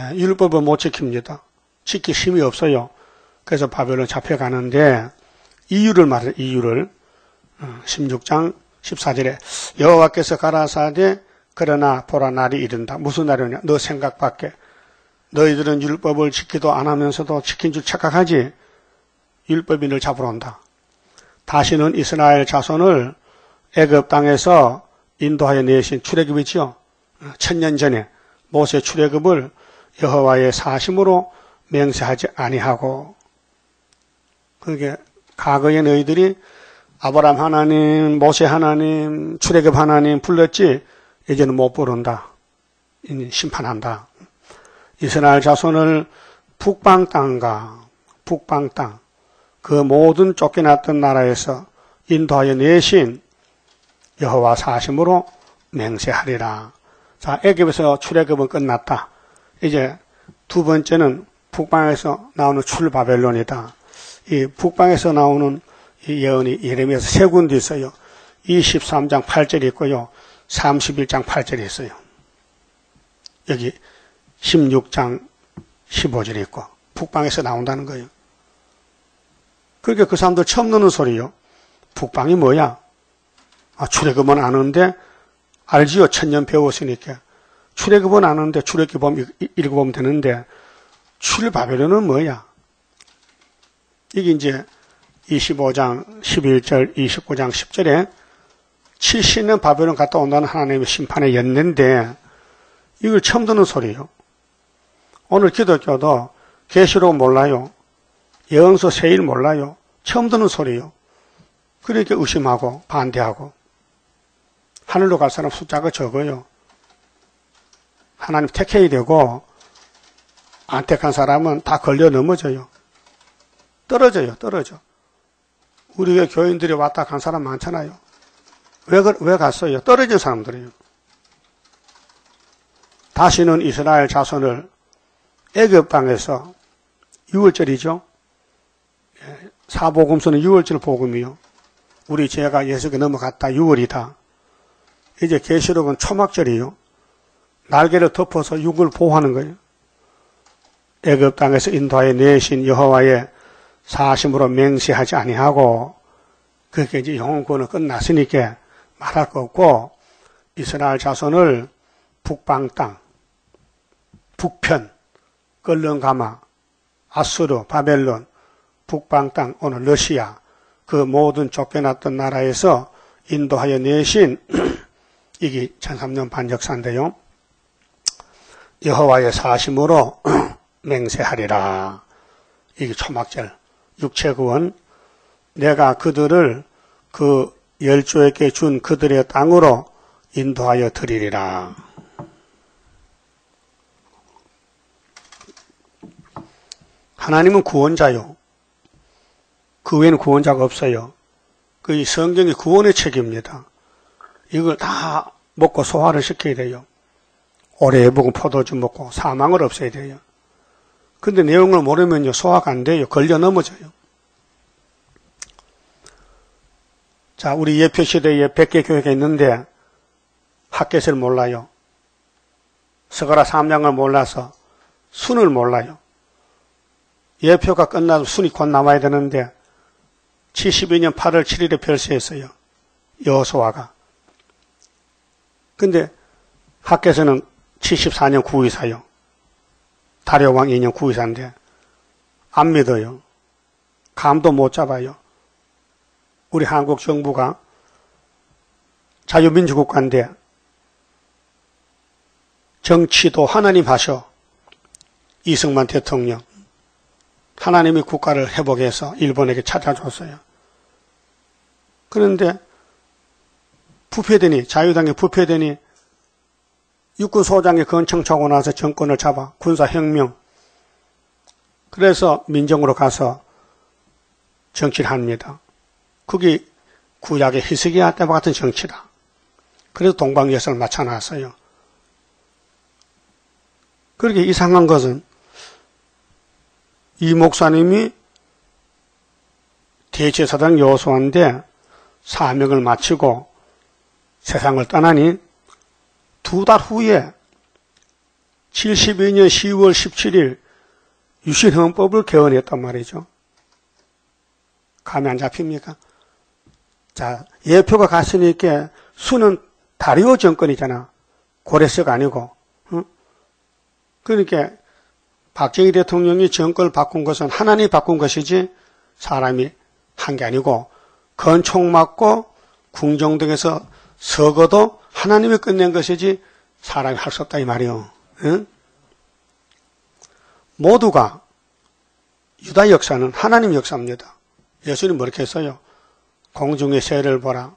율법을 못 지킵니다. 지킬 힘이 없어요. 그래서 바벨론 잡혀가는데 이유를 말해, 이유를. 십육 장 십사 절에 여호와께서 가라사대 그러나 보라 날이 이른다. 무슨 날이냐? 너 생각 밖에. 너희들은 율법을 지키도 안 하면서도 지킨 줄 착각하지. 율법인을 잡으러 온다. 다시는 이스라엘 자손을 애굽 땅에서 인도하여 내신 출애굽이지요. 천년 전에 모세 출애굽을 여호와의 사심으로 맹세하지 아니하고, 그게 과거에 너희들이 아브라함 하나님, 모세 하나님, 출애굽 하나님 불렀지 이제는 못 부른다. 심판한다. 이스라엘 자손을 북방 땅과 북방 땅, 그 모든 쫓겨났던 나라에서 인도하여 내신 여호와 사심으로 맹세하리라. 자, 애굽에서 출애굽은 끝났다. 이제 두 번째는 북방에서 나오는 출바벨론이다. 이 북방에서 나오는 이 예언이 예레미야서 세 군데 있어요. 이십삼 장 팔 절이 있고요. 삼십일 장 팔 절이 있어요. 여기 십육 장 십오 절이 있고 북방에서 나온다는 거예요. 그러니까 그 사람들 처음 듣는 소리요. 북방이 뭐야? 아, 출애굽은 아는데 알지요. 천년 배웠으니까. 출애굽은 아는데 출애굽 읽어보면 되는데 출바벨론은 뭐야? 이게 이제 이십오 장 십일 절, 이십구 장 십 절에 칠십 년 바벨론 갔다 온다는 하나님의 심판의 연례인데 이걸 처음 듣는 소리예요. 오늘 기독교도 계시록 몰라요. 예언서 세일 몰라요. 처음 듣는 소리예요. 그러니까 의심하고 반대하고. 하늘로 갈 사람 숫자가 적어요. 하나님 택해야 되고 안 택한 사람은 다 걸려 넘어져요. 떨어져요. 떨어져. 우리 왜 교인들이 왔다 간 사람 많잖아요. 왜, 왜 갔어요? 떨어진 사람들이에요. 다시는 이스라엘 자손을 애굽 땅에서 유월절이죠. 사복음서는 유월절 복음이요. 우리 죄가 예수께 넘어갔다. 유월이다. 이제 계시록은 초막절이요. 날개를 덮어서 육을 보호하는 거예요. 애굽 땅에서 인도하여 내신 여호와의 사심으로 맹세하지 아니하고, 그렇게 이제 영혼권은 끝났으니까 말할 거 없고, 이스라엘 자손을 북방 땅, 북편, 끌렁가마, 아수르, 바벨론, 북방 땅, 오늘 러시아, 그 모든 쫓겨났던 나라에서 인도하여 내신 이게 천삼 년 반 역사인데요. 여호와의 사심으로 맹세하리라. 이게 초막절. 육체구원. 내가 그들을 그 열조에게 준 그들의 땅으로 인도하여 드리리라. 하나님은 구원자요. 그 외에는 구원자가 없어요. 그 성경이 구원의 책입니다. 이걸 다 먹고 소화를 시켜야 돼요. 오래 먹은 포도주 먹고 사망을 없애야 돼요. 근데 내용을 모르면요, 소화가 안 돼요. 걸려 넘어져요. 자, 우리 예표시대에 백 개 교회가 있는데 핫겟을 몰라요. 스가랴 삼 장을 몰라서 순을 몰라요. 예표가 끝나서 순이 곧 나와야 되는데 칠십이 년 팔월 칠일에 별세했어요. 여호수아가. 근데 핫겟에는 칠십사 년 구이사요. 다려왕 이 년 구이사인데 안 믿어요. 감도 못 잡아요. 우리 한국 정부가 자유민주국가인데 정치도 하나님 하셔. 이승만 대통령. 하나님이 국가를 회복해서 일본에게 찾아줬어요. 그런데 부패되니, 자유당에 부패되니 육군소장이 건청차고 나서 정권을 잡아 군사혁명. 그래서 민정으로 가서 정치를 합니다. 그게 구약의 히스기야 때와 같은 정치다. 그래서 동방예선을 맞춰놨어요. 그렇게 이상한 것은 이 목사님이 대제사장 여호수아인데 사명을 마치고 세상을 떠나니 두 달 후에 칠십이 년 시월 십칠일 유신헌법을 개헌했단 말이죠. 감이 안 잡힙니까? 자, 예표가 갔으니까 수는 다리오 정권이잖아. 고레스가 아니고. 어? 그러니까 박정희 대통령이 정권을 바꾼 것은 하나님이 바꾼 것이지 사람이 한 게 아니고, 건총 맞고 궁정동에서 서거도 하나님이 끝낸 것이지 사람이 할 수 없다 이 말이요. 응? 모두가 유다 역사는 하나님 역사입니다. 예수님 뭐렇게 했어요? 공중의 새를 보라.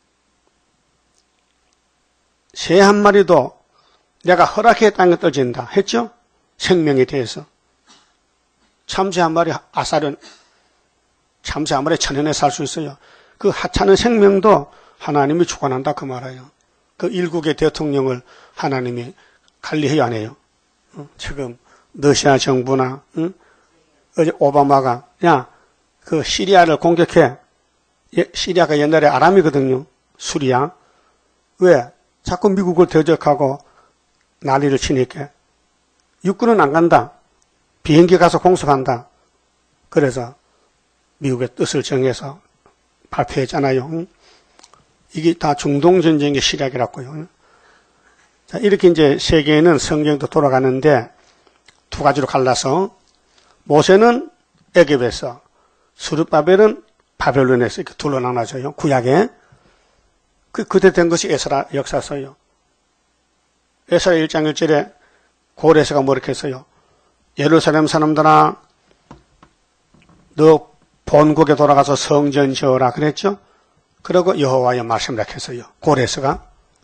새 한 마리도 내가 허락했다는 게 떨어진다 했죠? 생명에 대해서. 참새 한 마리 아사른 참새 한 마리 천년에 살 수 있어요. 그 하찮은 생명도 하나님이 주관한다 그 말이에요. 그 일국의 대통령을 하나님이 관리해야 안 해요. 지금 러시아 정부나 응? 어제 오바마가 야, 그 시리아를 공격해. 예, 시리아가 옛날에 아람이거든요. 수리아. 왜? 자꾸 미국을 대적하고 난리를 치니까 육군은 안 간다. 비행기 가서 공습한다. 그래서 미국의 뜻을 정해서 발표했잖아요. 응? 이게 다 중동전쟁의 시작이라고요. 자, 이렇게 이제 세계에는 성경도 돌아가는데 두 가지로 갈라서 모세는 애굽에서, 스룹바벨은 바벨론에서 이렇게 둘로 나눠져요. 구약에. 그, 그때 된 것이 에스라 역사서요. 에스라 일 장 일 절에 고레스가 뭐 이렇게 했어요? 예루살렘 사람들아, 너 본국에 돌아가서 성전 지어라 그랬죠? 그러고 여호와의 말씀을 이렇게 했어요. 고레스가.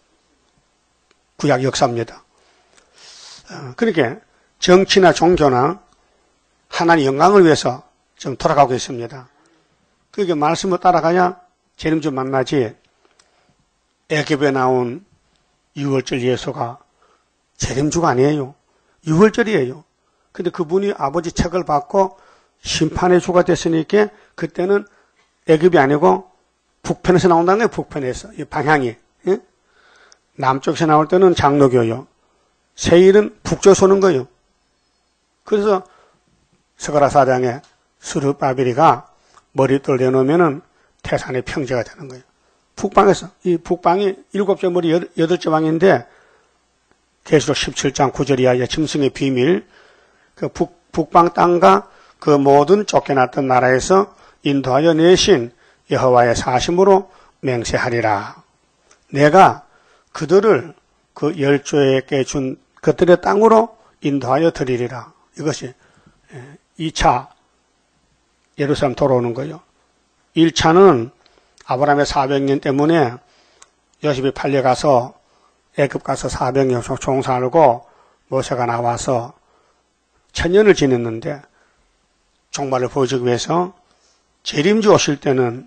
구약 역사입니다. 어, 그러니까 정치나 종교나 하나님의 영광을 위해서 좀 돌아가고 있습니다. 그게 말씀을 따라가야 재림주 만나지. 애굽에 나온 유월절 예수가 재림주가 아니에요. 유월절이에요. 근데 그분이 아버지 책을 받고 심판의 주가 됐으니까 그때는 애굽이 아니고 북편에서 나온다는 거예요. 북편에서. 이 방향이. 예? 남쪽에서 나올 때는 장로교요. 세일은 북쪽에서 오는 거예요. 그래서 스가랴 사 장에 스룹바벨이가 머리돌 내놓으면은 태산의 평제가 되는 거예요. 북방에서. 이 북방이 일곱째 머리 여덟째 방인데 계시록 십칠 장 구 절 이하의 짐승의 비밀. 그 북, 북방 땅과 그 모든 쫓겨났던 나라에서 인도하여 내신 여호와의 사심으로 맹세하리라. 내가 그들을 그 열조에게 준 그들의 땅으로 인도하여 드리리라. 이것이 이 차 예루살렘 돌아오는 거예요. 일 차는 아브라함의 사백 년 때문에 요셉이 팔려가서 애굽 가서 사백 년 종살고 모세가 나와서 천년을 지냈는데 종말을 보여주기 위해서 재림주 오실 때는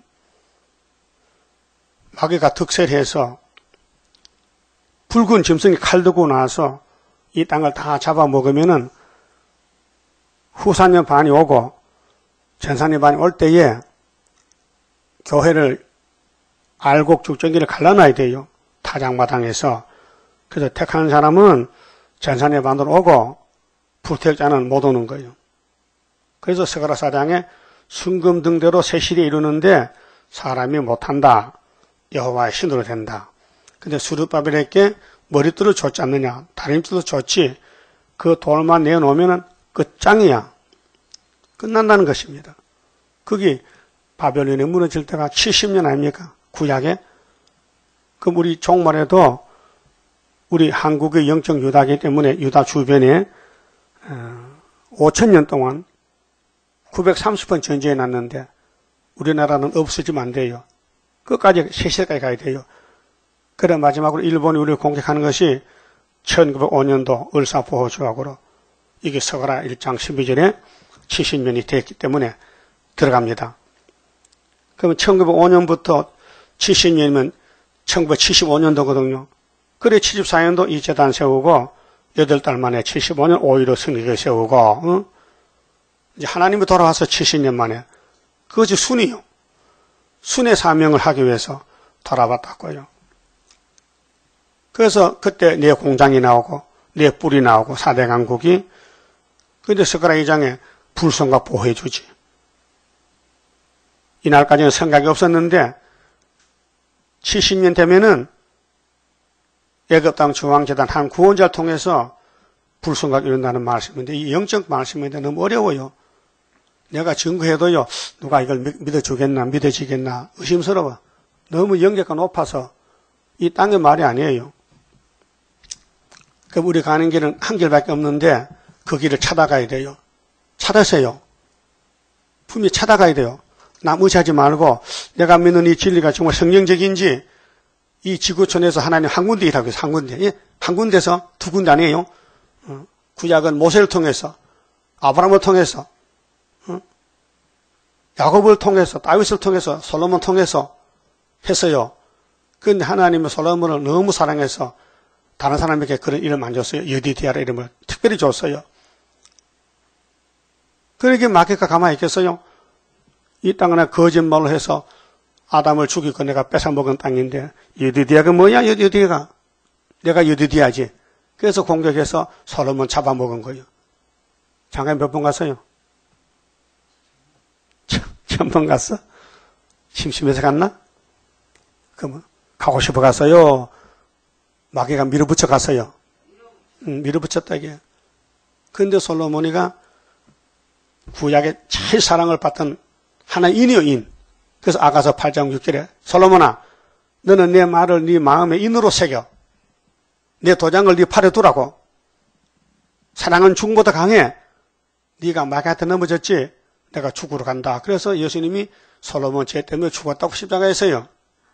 마귀가 득세해서 붉은 짐승이 칼 들고 나와서 이 땅을 다 잡아먹으면은 후사년 반이 오고 전사년 반이 올 때에 교회를 알곡 죽전기를 갈라놔야 돼요. 타작마당에서. 그래서 택하는 사람은 전사년 반으로 오고 불태울 자는 못 오는 거예요. 그래서 스가랴 사 장에 순금등대로 세실이 이루는데 사람이 못한다. 여호와의 신으로 된다. 근데 스룹바벨에게 머리띠를 줬지 않느냐. 다림질도 줬지. 그 돌만 내놓으면 끝장이야. 끝난다는 것입니다. 그게 바벨론이 무너질 때가 칠십 년 아닙니까? 구약에. 그럼 우리 종말에도 우리 한국의 영적 유다이기 때문에 유다 주변에 오천 년 동안 구백삼십 번 전쟁이 났는데 우리나라는 없어지면 안 돼요. 끝까지 세시까지 가야 돼요. 그래 마지막으로 일본이 우리를 공격하는 것이 천구백오 년도 을사보호조약으로 이게 스가랴 일 장 십이 절에 칠십 년이 됐기 때문에 들어갑니다. 그러면 천구백오 년부터 칠십 년이면 천구백칠십오 년도거든요. 그래 칠십사 년도 이 재단 세우고 여덟 달 만에 칠십오 년 오일오 승리를 세우고 어? 이제 하나님이 돌아와서 칠십 년 만에 그것이 순이요. 순의 사명을 하기 위해서 돌아왔다고요. 그래서 그때 내 공장이 나오고 내 뿔이 나오고 사대 강국이 근데 스가랴 이 장에 불성과 보호해 주지. 이날까지는 생각이 없었는데 칠십 년 되면은 애굽 땅 중앙재단 한 구원자를 통해서 불순각이 일어나는 말씀인데 이 영적 말씀인데 너무 어려워요. 내가 증거해도요 누가 이걸 믿어주겠나 믿어지겠나 의심스러워. 너무 영계가 높아서 이 땅의 말이 아니에요. 그럼 우리 가는 길은 한 길밖에 없는데 그 길을 찾아가야 돼요. 찾으세요. 분명히 찾아가야 돼요. 남 의지하지 말고 내가 믿는 이 진리가 정말 성경적인지 이 지구촌에서 하나님 한 군데 일하고 있어요. 한 군데. 예? 한 군데서 두 군데 아니에요. 어. 구약은 모세를 통해서 아브라함을 통해서 어? 야곱을 통해서 다윗을 통해서 솔로몬을 통해서 했어요. 그런데 하나님은 솔로몬을 너무 사랑해서 다른 사람에게 그런 이름 안 줬어요. 여디디아라 이름을 특별히 줬어요. 그러게 마귀가 가만히 있겠어요? 이 땅을 거짓말로 해서 아담을 죽이고 내가 뺏어먹은 땅인데 여디디아가 뭐야 여디디아가? 내가 여디디아지. 그래서 공격해서 솔로몬 잡아먹은 거예요. 장가에 몇 번 갔어요? 천 번 갔어? 심심해서 갔나? 그러면 가고 싶어 갔어요? 마귀가 밀어붙여 갔어요? 응, 밀어붙였다 이게. 그런데 솔로몬이가 구약에 제일 사랑을 받던 하나의 인이요 인. 그래서 아가서 팔 장 육 절에 솔로몬아 너는 내 말을 네 마음에 인으로 새겨. 내 도장을 네 팔에 두라고. 사랑은 죽음보다 강해. 네가 마귀한테 넘어졌지. 내가 죽으러 간다. 그래서 예수님이 솔로몬 죄 때문에 죽었다고 십자가에서요.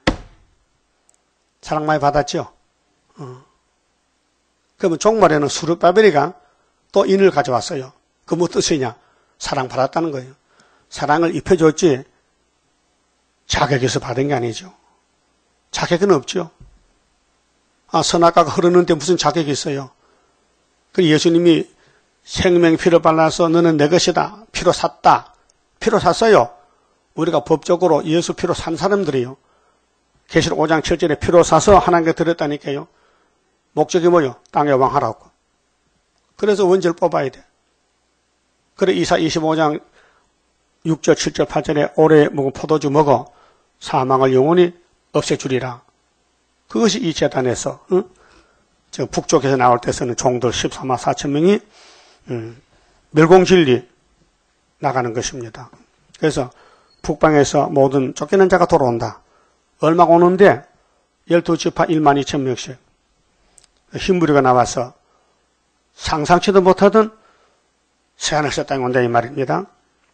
사랑 많이 받았죠. 어. 그러면 종말에는 수르바벨이가 또 인을 가져왔어요. 그 뭐 뜻이냐? 사랑 받았다는 거예요. 사랑을 입혀줬지 자격에서 받은 게 아니죠. 자격은 없죠. 아, 선악과가 흐르는데 무슨 자격이 있어요. 그 예수님이 생명 피를 발라서 너는 내 것이다. 피로 샀다. 피로 샀어요. 우리가 법적으로 예수 피로 산 사람들이요. 계시록 오 장 칠 절에 피로 사서 하나님께 드렸다니까요. 목적이 뭐요? 땅에 왕하라고. 그래서 원죄를 뽑아야 돼. 그래 이사 이십오 장 육 절 칠 절 팔 절에 오래 먹은 포도주 먹어 사망을 영원히 없애주리라. 그것이 이 재단에서 응? 저 북쪽에서 나올 때 쓰는 종들 십삼만 사천 명이 음, 멸공진리 나가는 것입니다. 그래서 북방에서 모든 쫓기는 자가 돌아온다. 얼마가 오는데 열두 지파 일만 이천 명씩 흰무리가 나와서 상상치도 못하던 새하늘새 땅에 온다 이 말입니다.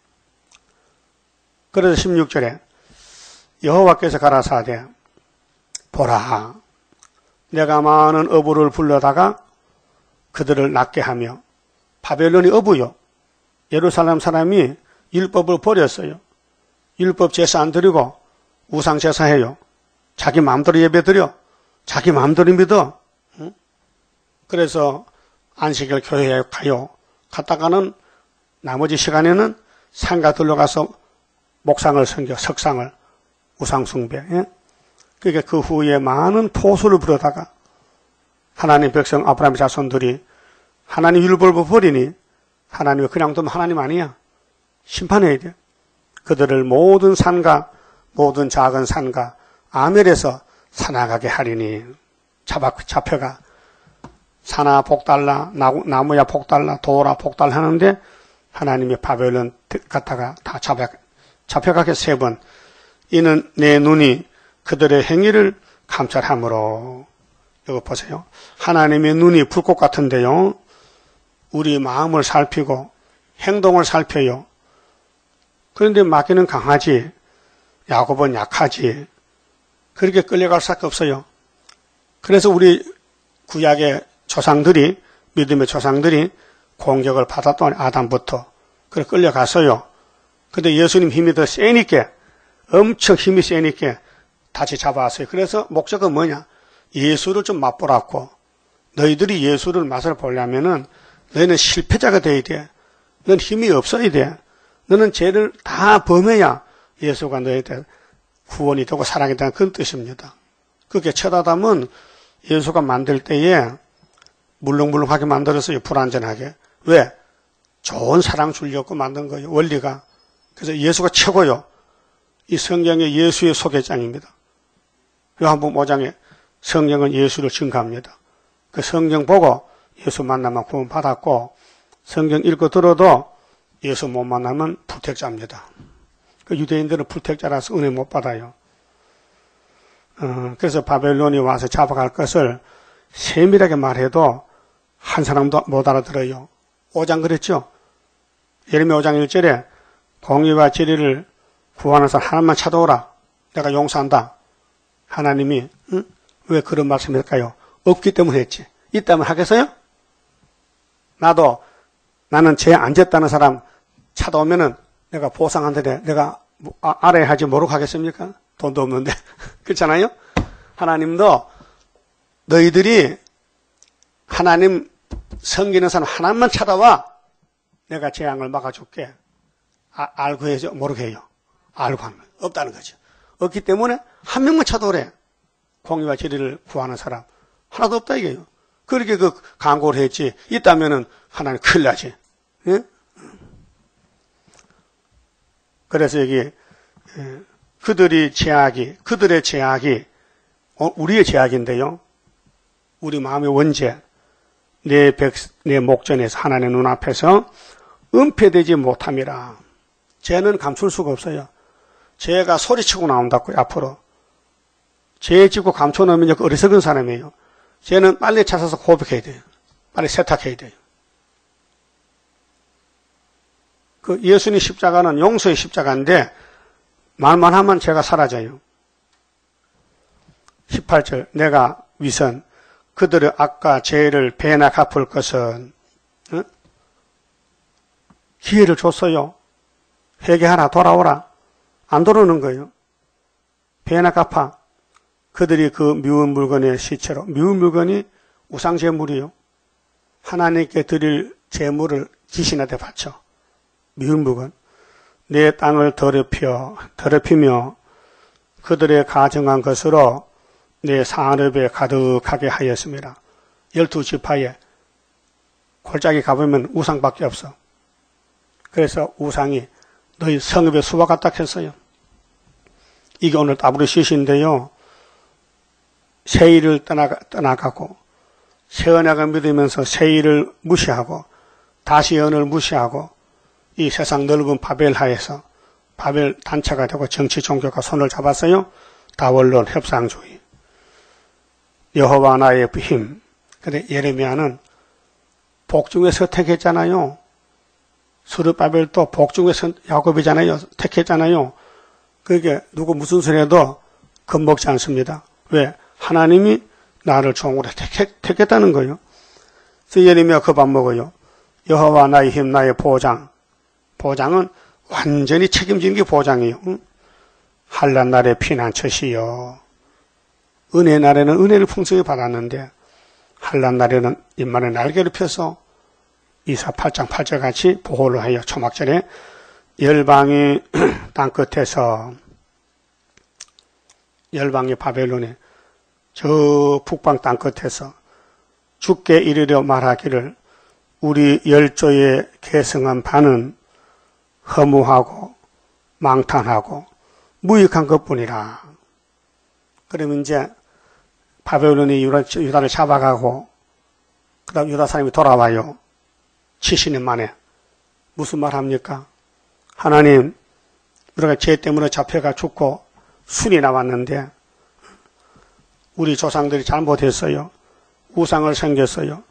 그래서 십육 절에 여호와께서 가라사대 보라 내가 많은 어부를 불러다가 그들을 낫게 하며 바벨론이 어부요. 예루살렘 사람이 율법을 버렸어요. 율법 제사 안 드리고 우상 제사해요. 자기 마음대로 예배 드려. 자기 마음대로 믿어. 응? 그래서 안식일 교회에 가요. 갔다가는 나머지 시간에는 상가 들러가서 목상을 섬겨 석상을 우상 숭배. 예? 그러니까 그 후에 많은 포수를 부르다가 하나님 백성 아브라함의 자손들이 하나님 율법을 버리니 하나님이 그냥 두면 하나님 아니야. 심판해야 돼. 그들을 모든 산과 모든 작은 산과 아멜에서 사나가게 하리니 잡아, 잡혀가 산아 복달라 나무야 복달라 돌아 복달하는데 하나님이 바벨론 갔다가 다 잡아, 잡혀가게 세 번. 이는 내 눈이 그들의 행위를 감찰함으로. 이거 보세요. 하나님의 눈이 불꽃 같은데요. 우리 마음을 살피고 행동을 살펴요. 그런데 마귀는 강하지. 야곱은 약하지. 그렇게 끌려갈 수밖에 없어요. 그래서 우리 구약의 조상들이 믿음의 조상들이 공격을 받았던 아담부터 그래 끌려갔어요. 근데 예수님 힘이 더 세니까 엄청 힘이 세니까 다시 잡아왔어요. 그래서 목적은 뭐냐? 예수를 좀 맛보라고. 너희들이 예수를 맛을 보려면은 너희는 실패자가 돼야 돼. 너는 힘이 없어야 돼. 너는 죄를 다 범해야 예수가 너희들 구원이 되고 사랑이 되는 그런 뜻입니다. 그렇게 첫 아담은 예수가 만들 때에 물렁물렁하게 만들었어요. 불완전하게. 왜? 좋은 사랑 주려고 만든 거예요. 원리가. 그래서 예수가 최고요. 이 성경의 예수의 소개장입니다. 요한복음 오 장에 성경은 예수를 증거합니다. 그 성경 보고 예수 만나면 구원 받았고, 성경 읽고 들어도 예수 못 만나면 불택자입니다. 그 유대인들은 불택자라서 은혜 못 받아요. 어, 그래서 바벨론이 와서 잡아갈 것을 세밀하게 말해도 한 사람도 못 알아들어요. 오 장 그랬죠? 예레미야 오 장 일 절에 공의와 진리를 구하는 사람 하나만 찾아오라. 내가 용서한다. 하나님이 응? 왜 그런 말씀을 할까요? 없기 때문에 했지. 있다면 하겠어요? 나도 나는 죄 안 졌다는 사람 찾아오면은 내가 보상한테 내가 아, 알아야 하지 뭐라고 하겠습니까? 돈도 없는데. 그렇잖아요? 하나님도 너희들이 하나님 섬기는 사람 하나만 찾아와. 내가 재앙을 막아줄게. 아, 알고 해야죠? 모르게 해요? 알고 하는 거예요. 없다는 거죠. 없기 때문에 한 명만 찾아오래. 공의와 진리를 구하는 사람. 하나도 없다 이게요. 그렇게 그 광고를 했지. 있다면은 하나님 큰일 나지. 예? 그래서 여기 그들이 죄악이, 그들의 죄악이 우리의 죄악인데요. 우리 마음의 원죄, 내 백, 내 목전에서 하나님의 눈앞에서 은폐되지 못함이라. 죄는 감출 수가 없어요. 죄가 소리치고 나온다고요, 앞으로. 죄 짓고 감춰놓으면 어리석은 사람이에요. 죄는 빨리 찾아서 고백해야 돼요. 빨리 세탁해야 돼요. 그 예수님 십자가는 용서의 십자가인데 말만 하면 죄가 사라져요. 십팔 절 내가 위선 그들의 악과 죄를 배나 갚을 것은 어? 기회를 줬어요. 회개하라 돌아오라. 안 돌아오는 거예요. 배나 갚아. 그들이 그 미운 물건의 시체로 미운 물건이 우상제물이요. 하나님께 드릴 제물을 귀신한테 바쳐. 미운 물건. 내 땅을 더럽혀 더럽히며 그들의 가정한 것으로 내 산업에 가득하게 하였습니다. 열두 지파에 골짜기 가보면 우상밖에 없어. 그래서 우상이 너희 성읍의 수와 같다 했어요. 이게 오늘 따브르시신데요. 세일을 떠나가, 떠나가고 세언약을 믿으면서 세일을 무시하고 다시 언을 무시하고 이 세상 넓은 바벨 하에서 바벨 단체가 되고 정치 종교가 손을 잡았어요. 다원론 협상주의. 여호와 나의 힘. 근데 예레미야는 복중에서 택했잖아요. 스룹바벨도 복중에서 야곱이잖아요. 택했잖아요. 그게 누구 무슨 소리 해도 겁먹지 않습니다. 왜? 하나님이 나를 종으로 택, 택했다는 거예요. 그래서 예레미야 그 밥 먹어요. 여호와 나의 힘 나의 보장. 보장은 완전히 책임지는 게 보장이에요. 응? 한란 날의 피난처시여. 은혜 날에는 은혜를 풍성히 받았는데 한란 날에는 입만에 날개를 펴서 이사 팔 장 팔 절 같이 보호를 하여 초막절에 열방이 땅끝에서 열방이 바벨론에 저 북방 땅끝에서 죽게 이르려 말하기를 우리 열조의 계승한 바는 허무하고 망탄하고 무익한 것뿐이라. 그러면 이제 바벨론이 유다를 잡아가고 그 다음 유다 사람이 돌아와요. 칠십 년 만에. 무슨 말 합니까? 하나님, 우리가 죄 때문에 잡혀가 죽고 순이 나왔는데 우리 조상들이 잘못했어요. 우상을 생겼어요.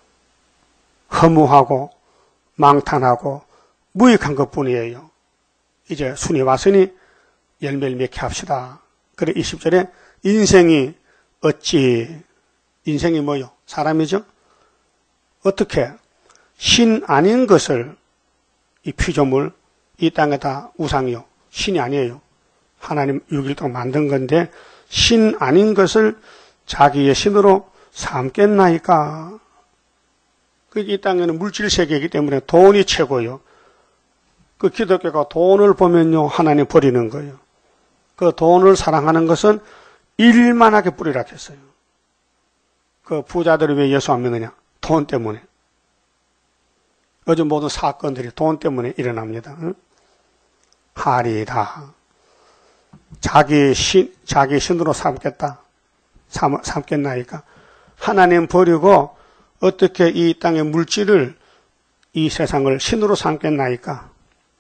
허무하고 망탄하고 무익한 것뿐이에요. 이제 순이 왔으니 열매를 맺게 합시다. 그래 이십 절에 인생이 어찌, 인생이 뭐요? 사람이죠? 어떻게 신 아닌 것을 이 피조물, 이 땅에다 우상이요. 신이 아니에요. 하나님 육 일 동안 만든 건데 신 아닌 것을 자기의 신으로 삼겠나이까. 이 땅에는 물질 세계이기 때문에 돈이 최고예요. 그 기독교가 돈을 보면요 하나님 버리는 거예요. 그 돈을 사랑하는 것은 일만하게 뿌리라 했어요. 그 부자들이 왜 예수 안 믿느냐? 돈 때문에. 요즘 모든 사건들이 돈 때문에 일어납니다. 응? 하리다. 자기 신, 자기 신으로 삼겠다. 삼, 삼겠나이까. 하나님 버리고 어떻게 이 땅의 물질을, 이 세상을 신으로 삼겠나이까.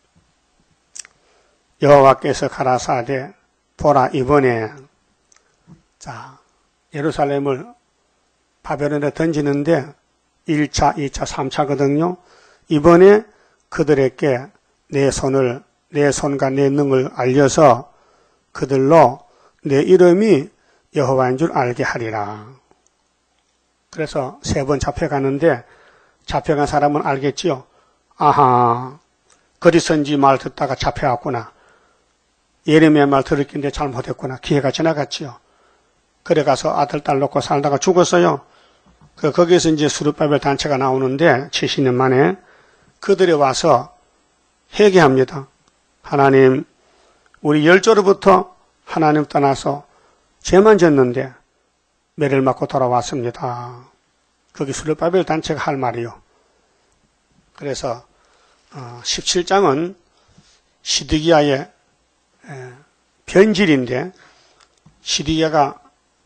여호와께서 가라사대 보라 이번에 자 예루살렘을 바벨론에 던지는데 일 차, 이 차, 삼 차거든요. 이번에 그들에게 내 손을, 내 손과 내 능을 알려서 그들로 내 이름이 여호와인 줄 알게 하리라. 그래서 세 번 잡혀가는데 잡혀간 사람은 알겠지요. 아하, 거짓선지 말 듣다가 잡혀갔구나. 예레미야 말 들을 낀데 잘못했구나. 기회가 지나갔지요. 그래 가서 아들, 딸 놓고 살다가 죽었어요. 그, 거기에서 이제 스룹바벨 단체가 나오는데 칠십 년 만에 그들이 와서 회개합니다. 하나님, 우리 열조로부터 하나님 떠나서 죄만 졌는데 매를 맞고 돌아왔습니다. 그게 스룹바벨 단체가 할 말이요. 그래서 어, 십칠 장은 시드기야의 에, 변질인데 시드기야가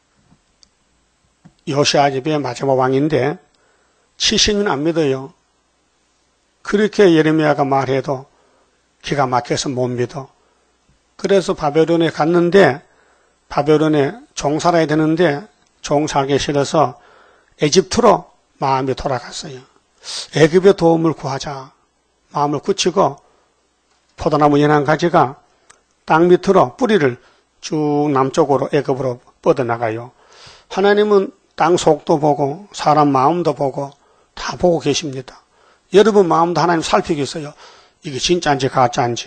요시야 집의 마지막 왕인데 칠십 년 안 믿어요. 그렇게 예레미야가 말해도 기가 막혀서 못 믿어. 그래서 바벨론에 갔는데 바벨론에 종 살아야 되는데 종 살기 싫어서 에집트로 마음이 돌아갔어요. 애굽의 도움을 구하자. 마음을 굳히고 포도나무 연한 가지가 땅 밑으로 뿌리를 쭉 남쪽으로 애굽으로 뻗어나가요. 하나님은 땅 속도 보고 사람 마음도 보고 다 보고 계십니다. 여러분 마음도 하나님 살피겠어요. 이게 진짜인지 가짜인지.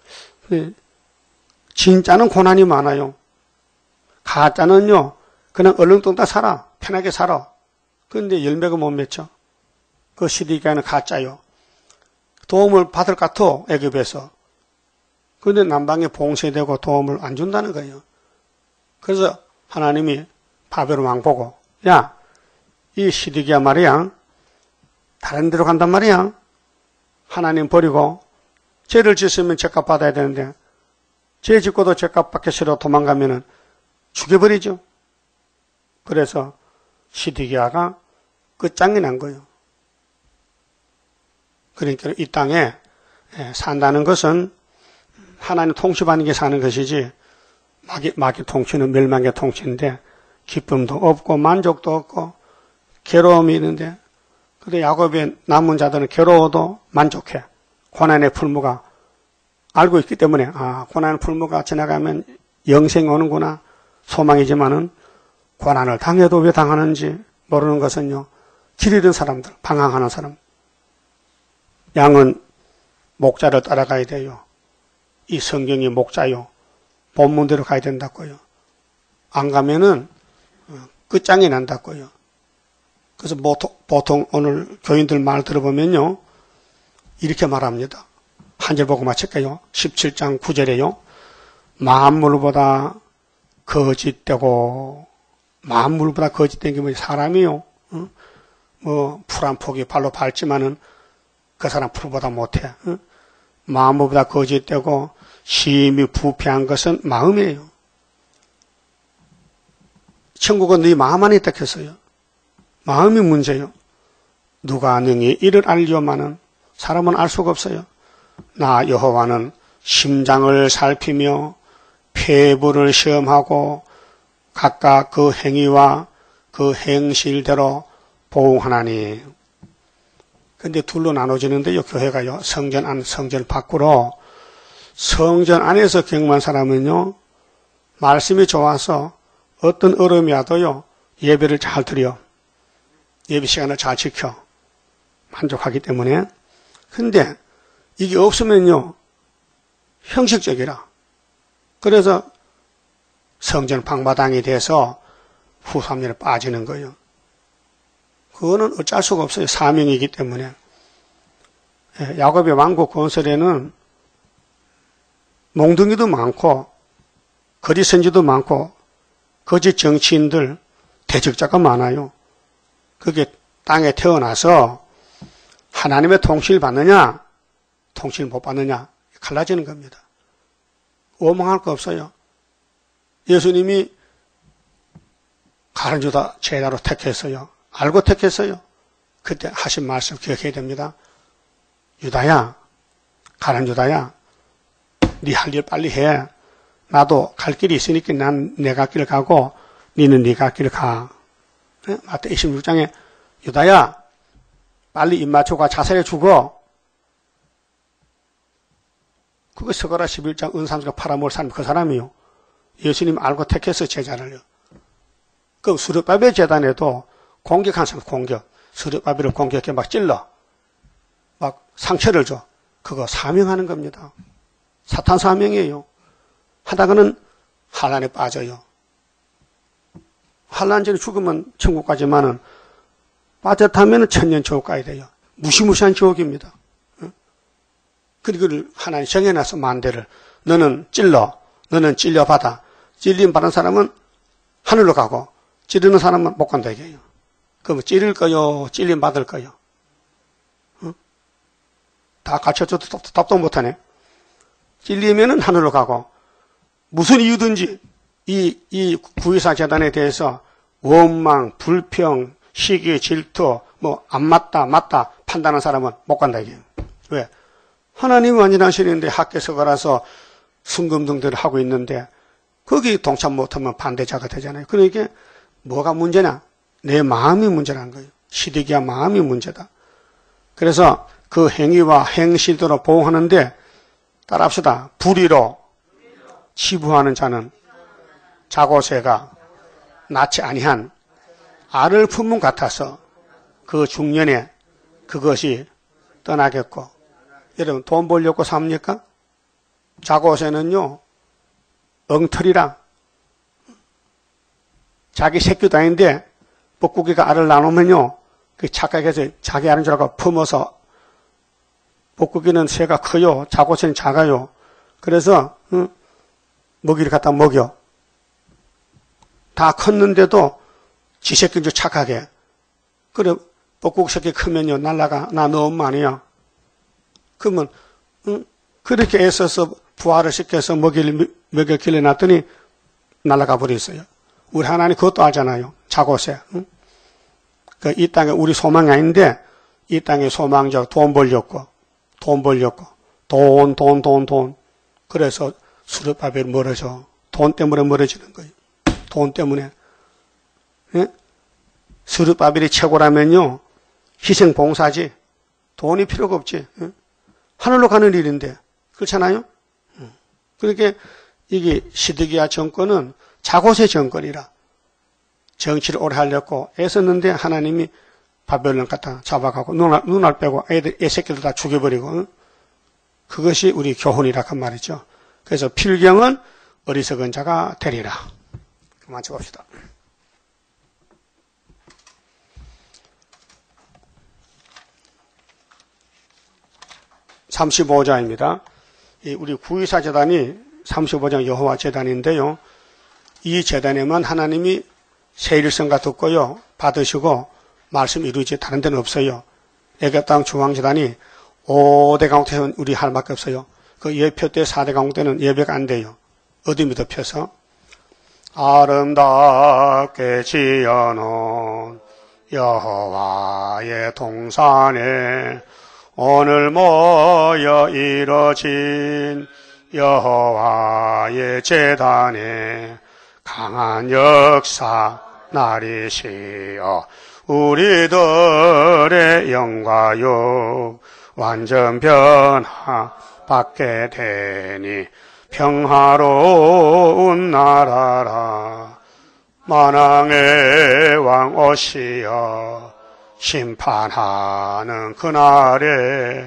진짜는 고난이 많아요. 가짜는요 그냥 얼렁뚱땅 살아. 편하게 살아. 그런데 열매가 못 맺죠. 그 시드기야는 가짜요. 도움을 받을 것 같아 애굽에서. 그런데 남방에 봉쇄되고 도움을 안 준다는 거예요. 그래서 하나님이 바벨론 왕 보고 야, 이 시드기야 말이야. 다른 데로 간단 말이야. 하나님 버리고 죄를 짓으면 죄값 받아야 되는데 죄 짓고도 죄값 받기 싫어 도망가면은 죽여버리죠. 그래서 시드기야가 끝장이 난 거예요. 그러니까 이 땅에 산다는 것은 하나님 통치받는 게 사는 것이지 마귀, 마귀 통치는 멸망의 통치인데 기쁨도 없고 만족도 없고 괴로움이 있는데 근데 야곱의 남은 자들은 괴로워도 만족해. 고난의 풀무가 알고 있기 때문에 아 고난의 풀무가 지나가면 영생이 오는구나 소망이지만은 고난을 당해도 왜 당하는지 모르는 것은요 길 잃은 사람들, 방황하는 사람. 양은 목자를 따라가야 돼요. 이 성경이 목자요. 본문대로 가야 된다고요. 안 가면은 끝장이 난다고요. 그래서 보통 오늘 교인들 말 들어보면요. 이렇게 말합니다. 한 절 보고 마칠까요? 십칠 장 구 절에요. 만물보다 거짓되고 만물보다 거짓된 게 뭐 사람이요. 어? 뭐 풀 한 폭이 발로 밟지만은 그 사람 풀보다 못해. 어? 만물보다 거짓되고 심히 부패한 것은 마음이에요. 천국은 네 마음 안에 있다 했어요. 마음이 문제요. 누가 능히 이를 알려마는 사람은 알 수가 없어요. 나 여호와는 심장을 살피며 폐부를 시험하고 각각 그 행위와 그 행실대로 보응하나니. 근데 둘로 나눠지는데요. 교회가요. 성전 안, 성전 밖으로. 성전 안에서 경험한 사람은요. 말씀이 좋아서 어떤 어려움이 와도요. 예배를 잘 드려. 예배 시간을 잘 지켜. 만족하기 때문에. 근데 이게 없으면요. 형식적이라. 그래서 성전 방마당이 돼서 후삼년에 빠지는 거예요. 그거는 어쩔 수가 없어요. 사명이기 때문에. 야곱의 왕국 건설에는 몽둥이도 많고 거짓 선지도 많고 거짓 정치인들 대적자가 많아요. 그게 땅에 태어나서 하나님의 통치를 받느냐 통치를 못 받느냐 갈라지는 겁니다. 오망할 거 없어요. 예수님이 가룟 유다 제자로 택했어요. 알고 택했어요. 그때 하신 말씀 기억해야 됩니다. 유다야, 가룟 유다야, 네 할 일 빨리 해. 나도 갈 길이 있으니까 난 내 갈 길을 가고 너는 네 갈 길을 가. 마태 이십육 장에 유다야, 빨리 입 맞추고 자살해 죽어. 그거 스가랴 십일 장 은삼수가 팔아먹을 사람 그 사람이요. 예수님 알고 택해서 제자를요. 그 수르바벨 재단에도 공격한 사람 공격. 수르바벨을 공격해 막 찔러. 막 상처를 줘. 그거 사명하는 겁니다. 사탄 사명이에요. 하다가는 환란에 빠져요. 환란 전에 죽으면 천국 가지만은 빠졌다면 천년 지옥 가야 돼요. 무시무시한 지옥입니다. 그걸 하나님 정해놔서 만대를 너는 찔러, 너는 찔려받아. 찔림 받은 사람은 하늘로 가고 찌르는 사람은 못 간다 이게요. 그럼 찌를 거요, 찔림 받을 거요. 어? 다 가르쳐줘도 답도 못하네. 찔리면은 하늘로 가고 무슨 이유든지 이, 이 구이사 재단에 대해서 원망, 불평, 시기, 질투, 뭐 안 맞다, 맞다 판단하는 사람은 못 간다 이게요. 왜? 하나님 완전하시는데 학교에서 가라서 순금등들을 하고 있는데 거기 동참 못하면 반대자가 되잖아요. 그러니까 뭐가 문제냐? 내 마음이 문제라는 거예요. 시댁이야 마음이 문제다. 그래서 그 행위와 행실대로 보호하는데 따라합시다. 불의로 치부하는 자는 자고새가 낳지 아니한 알을 품은 같아서 그 중년에 그것이 떠나겠고. 여러분 돈 벌려고 삽니까? 자고새는요 엉터리라 자기 새끼도 아닌데 뻐꾸기가 알을 나누면요 그 착각해서 자기 알인 줄 알고 품어서 뻐꾸기는 새가 커요. 자고새는 작아요. 그래서 응? 먹이를 갖다 먹여. 다 컸는데도 지 새끼인 줄 착하게. 그래 뻐꾸기 새끼 크면요 날라가. 나 너 엄마 아니야. 그러면 응? 그렇게 애써서 부화를 시켜서 먹이를 먹여 길러놨더니 날아가 버렸어요. 우리 하나님 그것도 알잖아요. 자고새. 응? 그 이 땅에 우리 소망이 아닌데 이 땅에 소망적 돈 벌렸고 돈 벌렸고 돈 돈 돈 돈 그래서 수르바벨 멀어져. 돈 때문에 멀어지는 거예요. 돈 때문에. 예? 수르바벨이 최고라면요 희생 봉사지 돈이 필요가 없지. 예? 하늘로 가는 일인데 그렇잖아요. 그러니까 이게 시드기야 정권은 자고새 정권이라 정치를 오래 하려고 애썼는데 하나님이 바벨론 갖다 잡아가고 눈알, 눈알 빼고 애들, 애 새끼들 다 죽여버리고 그것이 우리 교훈이라 그 말이죠. 그래서 필경은 어리석은 자가 되리라. 그만 쳐봅시다. 삼십오 장입니다. 우리 구이사 재단이 삼십오 장 여호와 재단인데요. 이 재단에만 하나님이 세일성가 듣고요. 받으시고 말씀 이루지 다른 데는 없어요. 애굽 땅 중앙재단이 오 대 강옥대는 우리 할 밖에 없어요. 그 예표 때 사 대 강옥대는 예배가 안 돼요. 어디 믿어 펴서 아름답게 지어놓은 여호와의 동산에 오늘 모여 이뤄진 여호와의 제단에 강한 역사 나리시어 우리들의 영과요 완전 변화 받게 되니 평화로운 나라라. 만왕의 왕 오시어 심판하는 그날에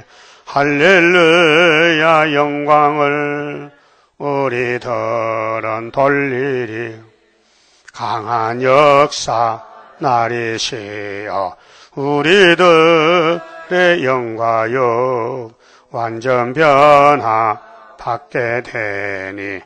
할렐루야 영광을 우리들은 돌리리. 강한 역사 나리시어 우리들의 영과요 완전 변화 받게 되니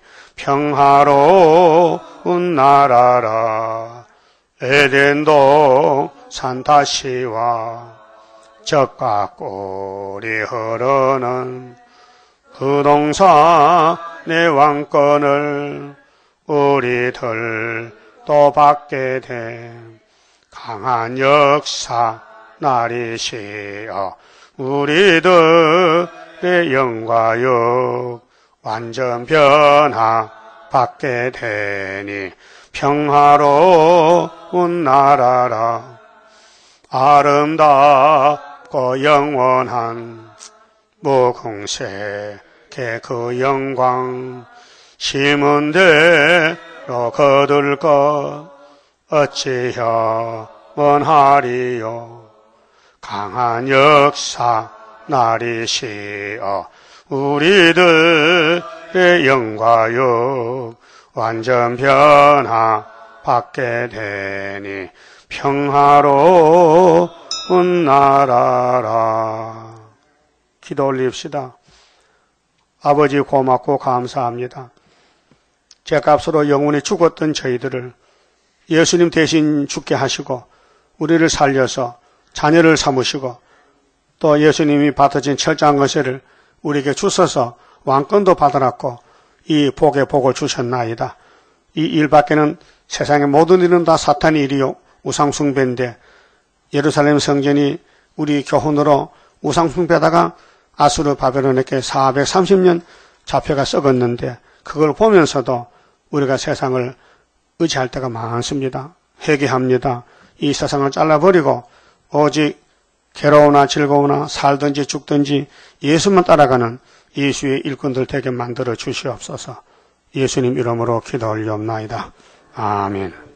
평화로운 나라라. 에덴동 산다시와 적과 꿀이 흐르는 그 동산의 왕권을 우리들 또 받게 됨. 강한 역사 나리시어 우리들의 영과 육 완전 변화 받게 되니 평화로운 나라라. 아름답고 영원한 무궁색의 그 영광 심은 대로 거둘 것 어찌 영원하리요. 강한 역사 나리시어 우리들의 영과 육 완전 변화 받게 되니 평화로운 나라라. 기도 올립시다. 아버지 고맙고 감사합니다. 죄값으로 영원히 죽었던 저희들을 예수님 대신 죽게 하시고 우리를 살려서 자녀를 삼으시고 또 예수님이 받으신 철저한 것을 우리에게 주셔서 왕권도 받아놨고 이 복의 복을 주셨나이다. 이 일밖에는 세상의 모든 일은 다 사탄의 일이요 우상숭배인데 예루살렘 성전이 우리 교훈으로 우상숭배다가 아수르 바벨론에게 사백삼십 년 잡혀가 썩었는데 그걸 보면서도 우리가 세상을 의지할 때가 많습니다. 회개합니다. 이 세상을 잘라버리고 오직 괴로우나 즐거우나 살든지 죽든지 예수만 따라가는 예수의 일꾼들 되게 만들어 주시옵소서. 예수님 이름으로 기도 올리옵나이다. 아멘.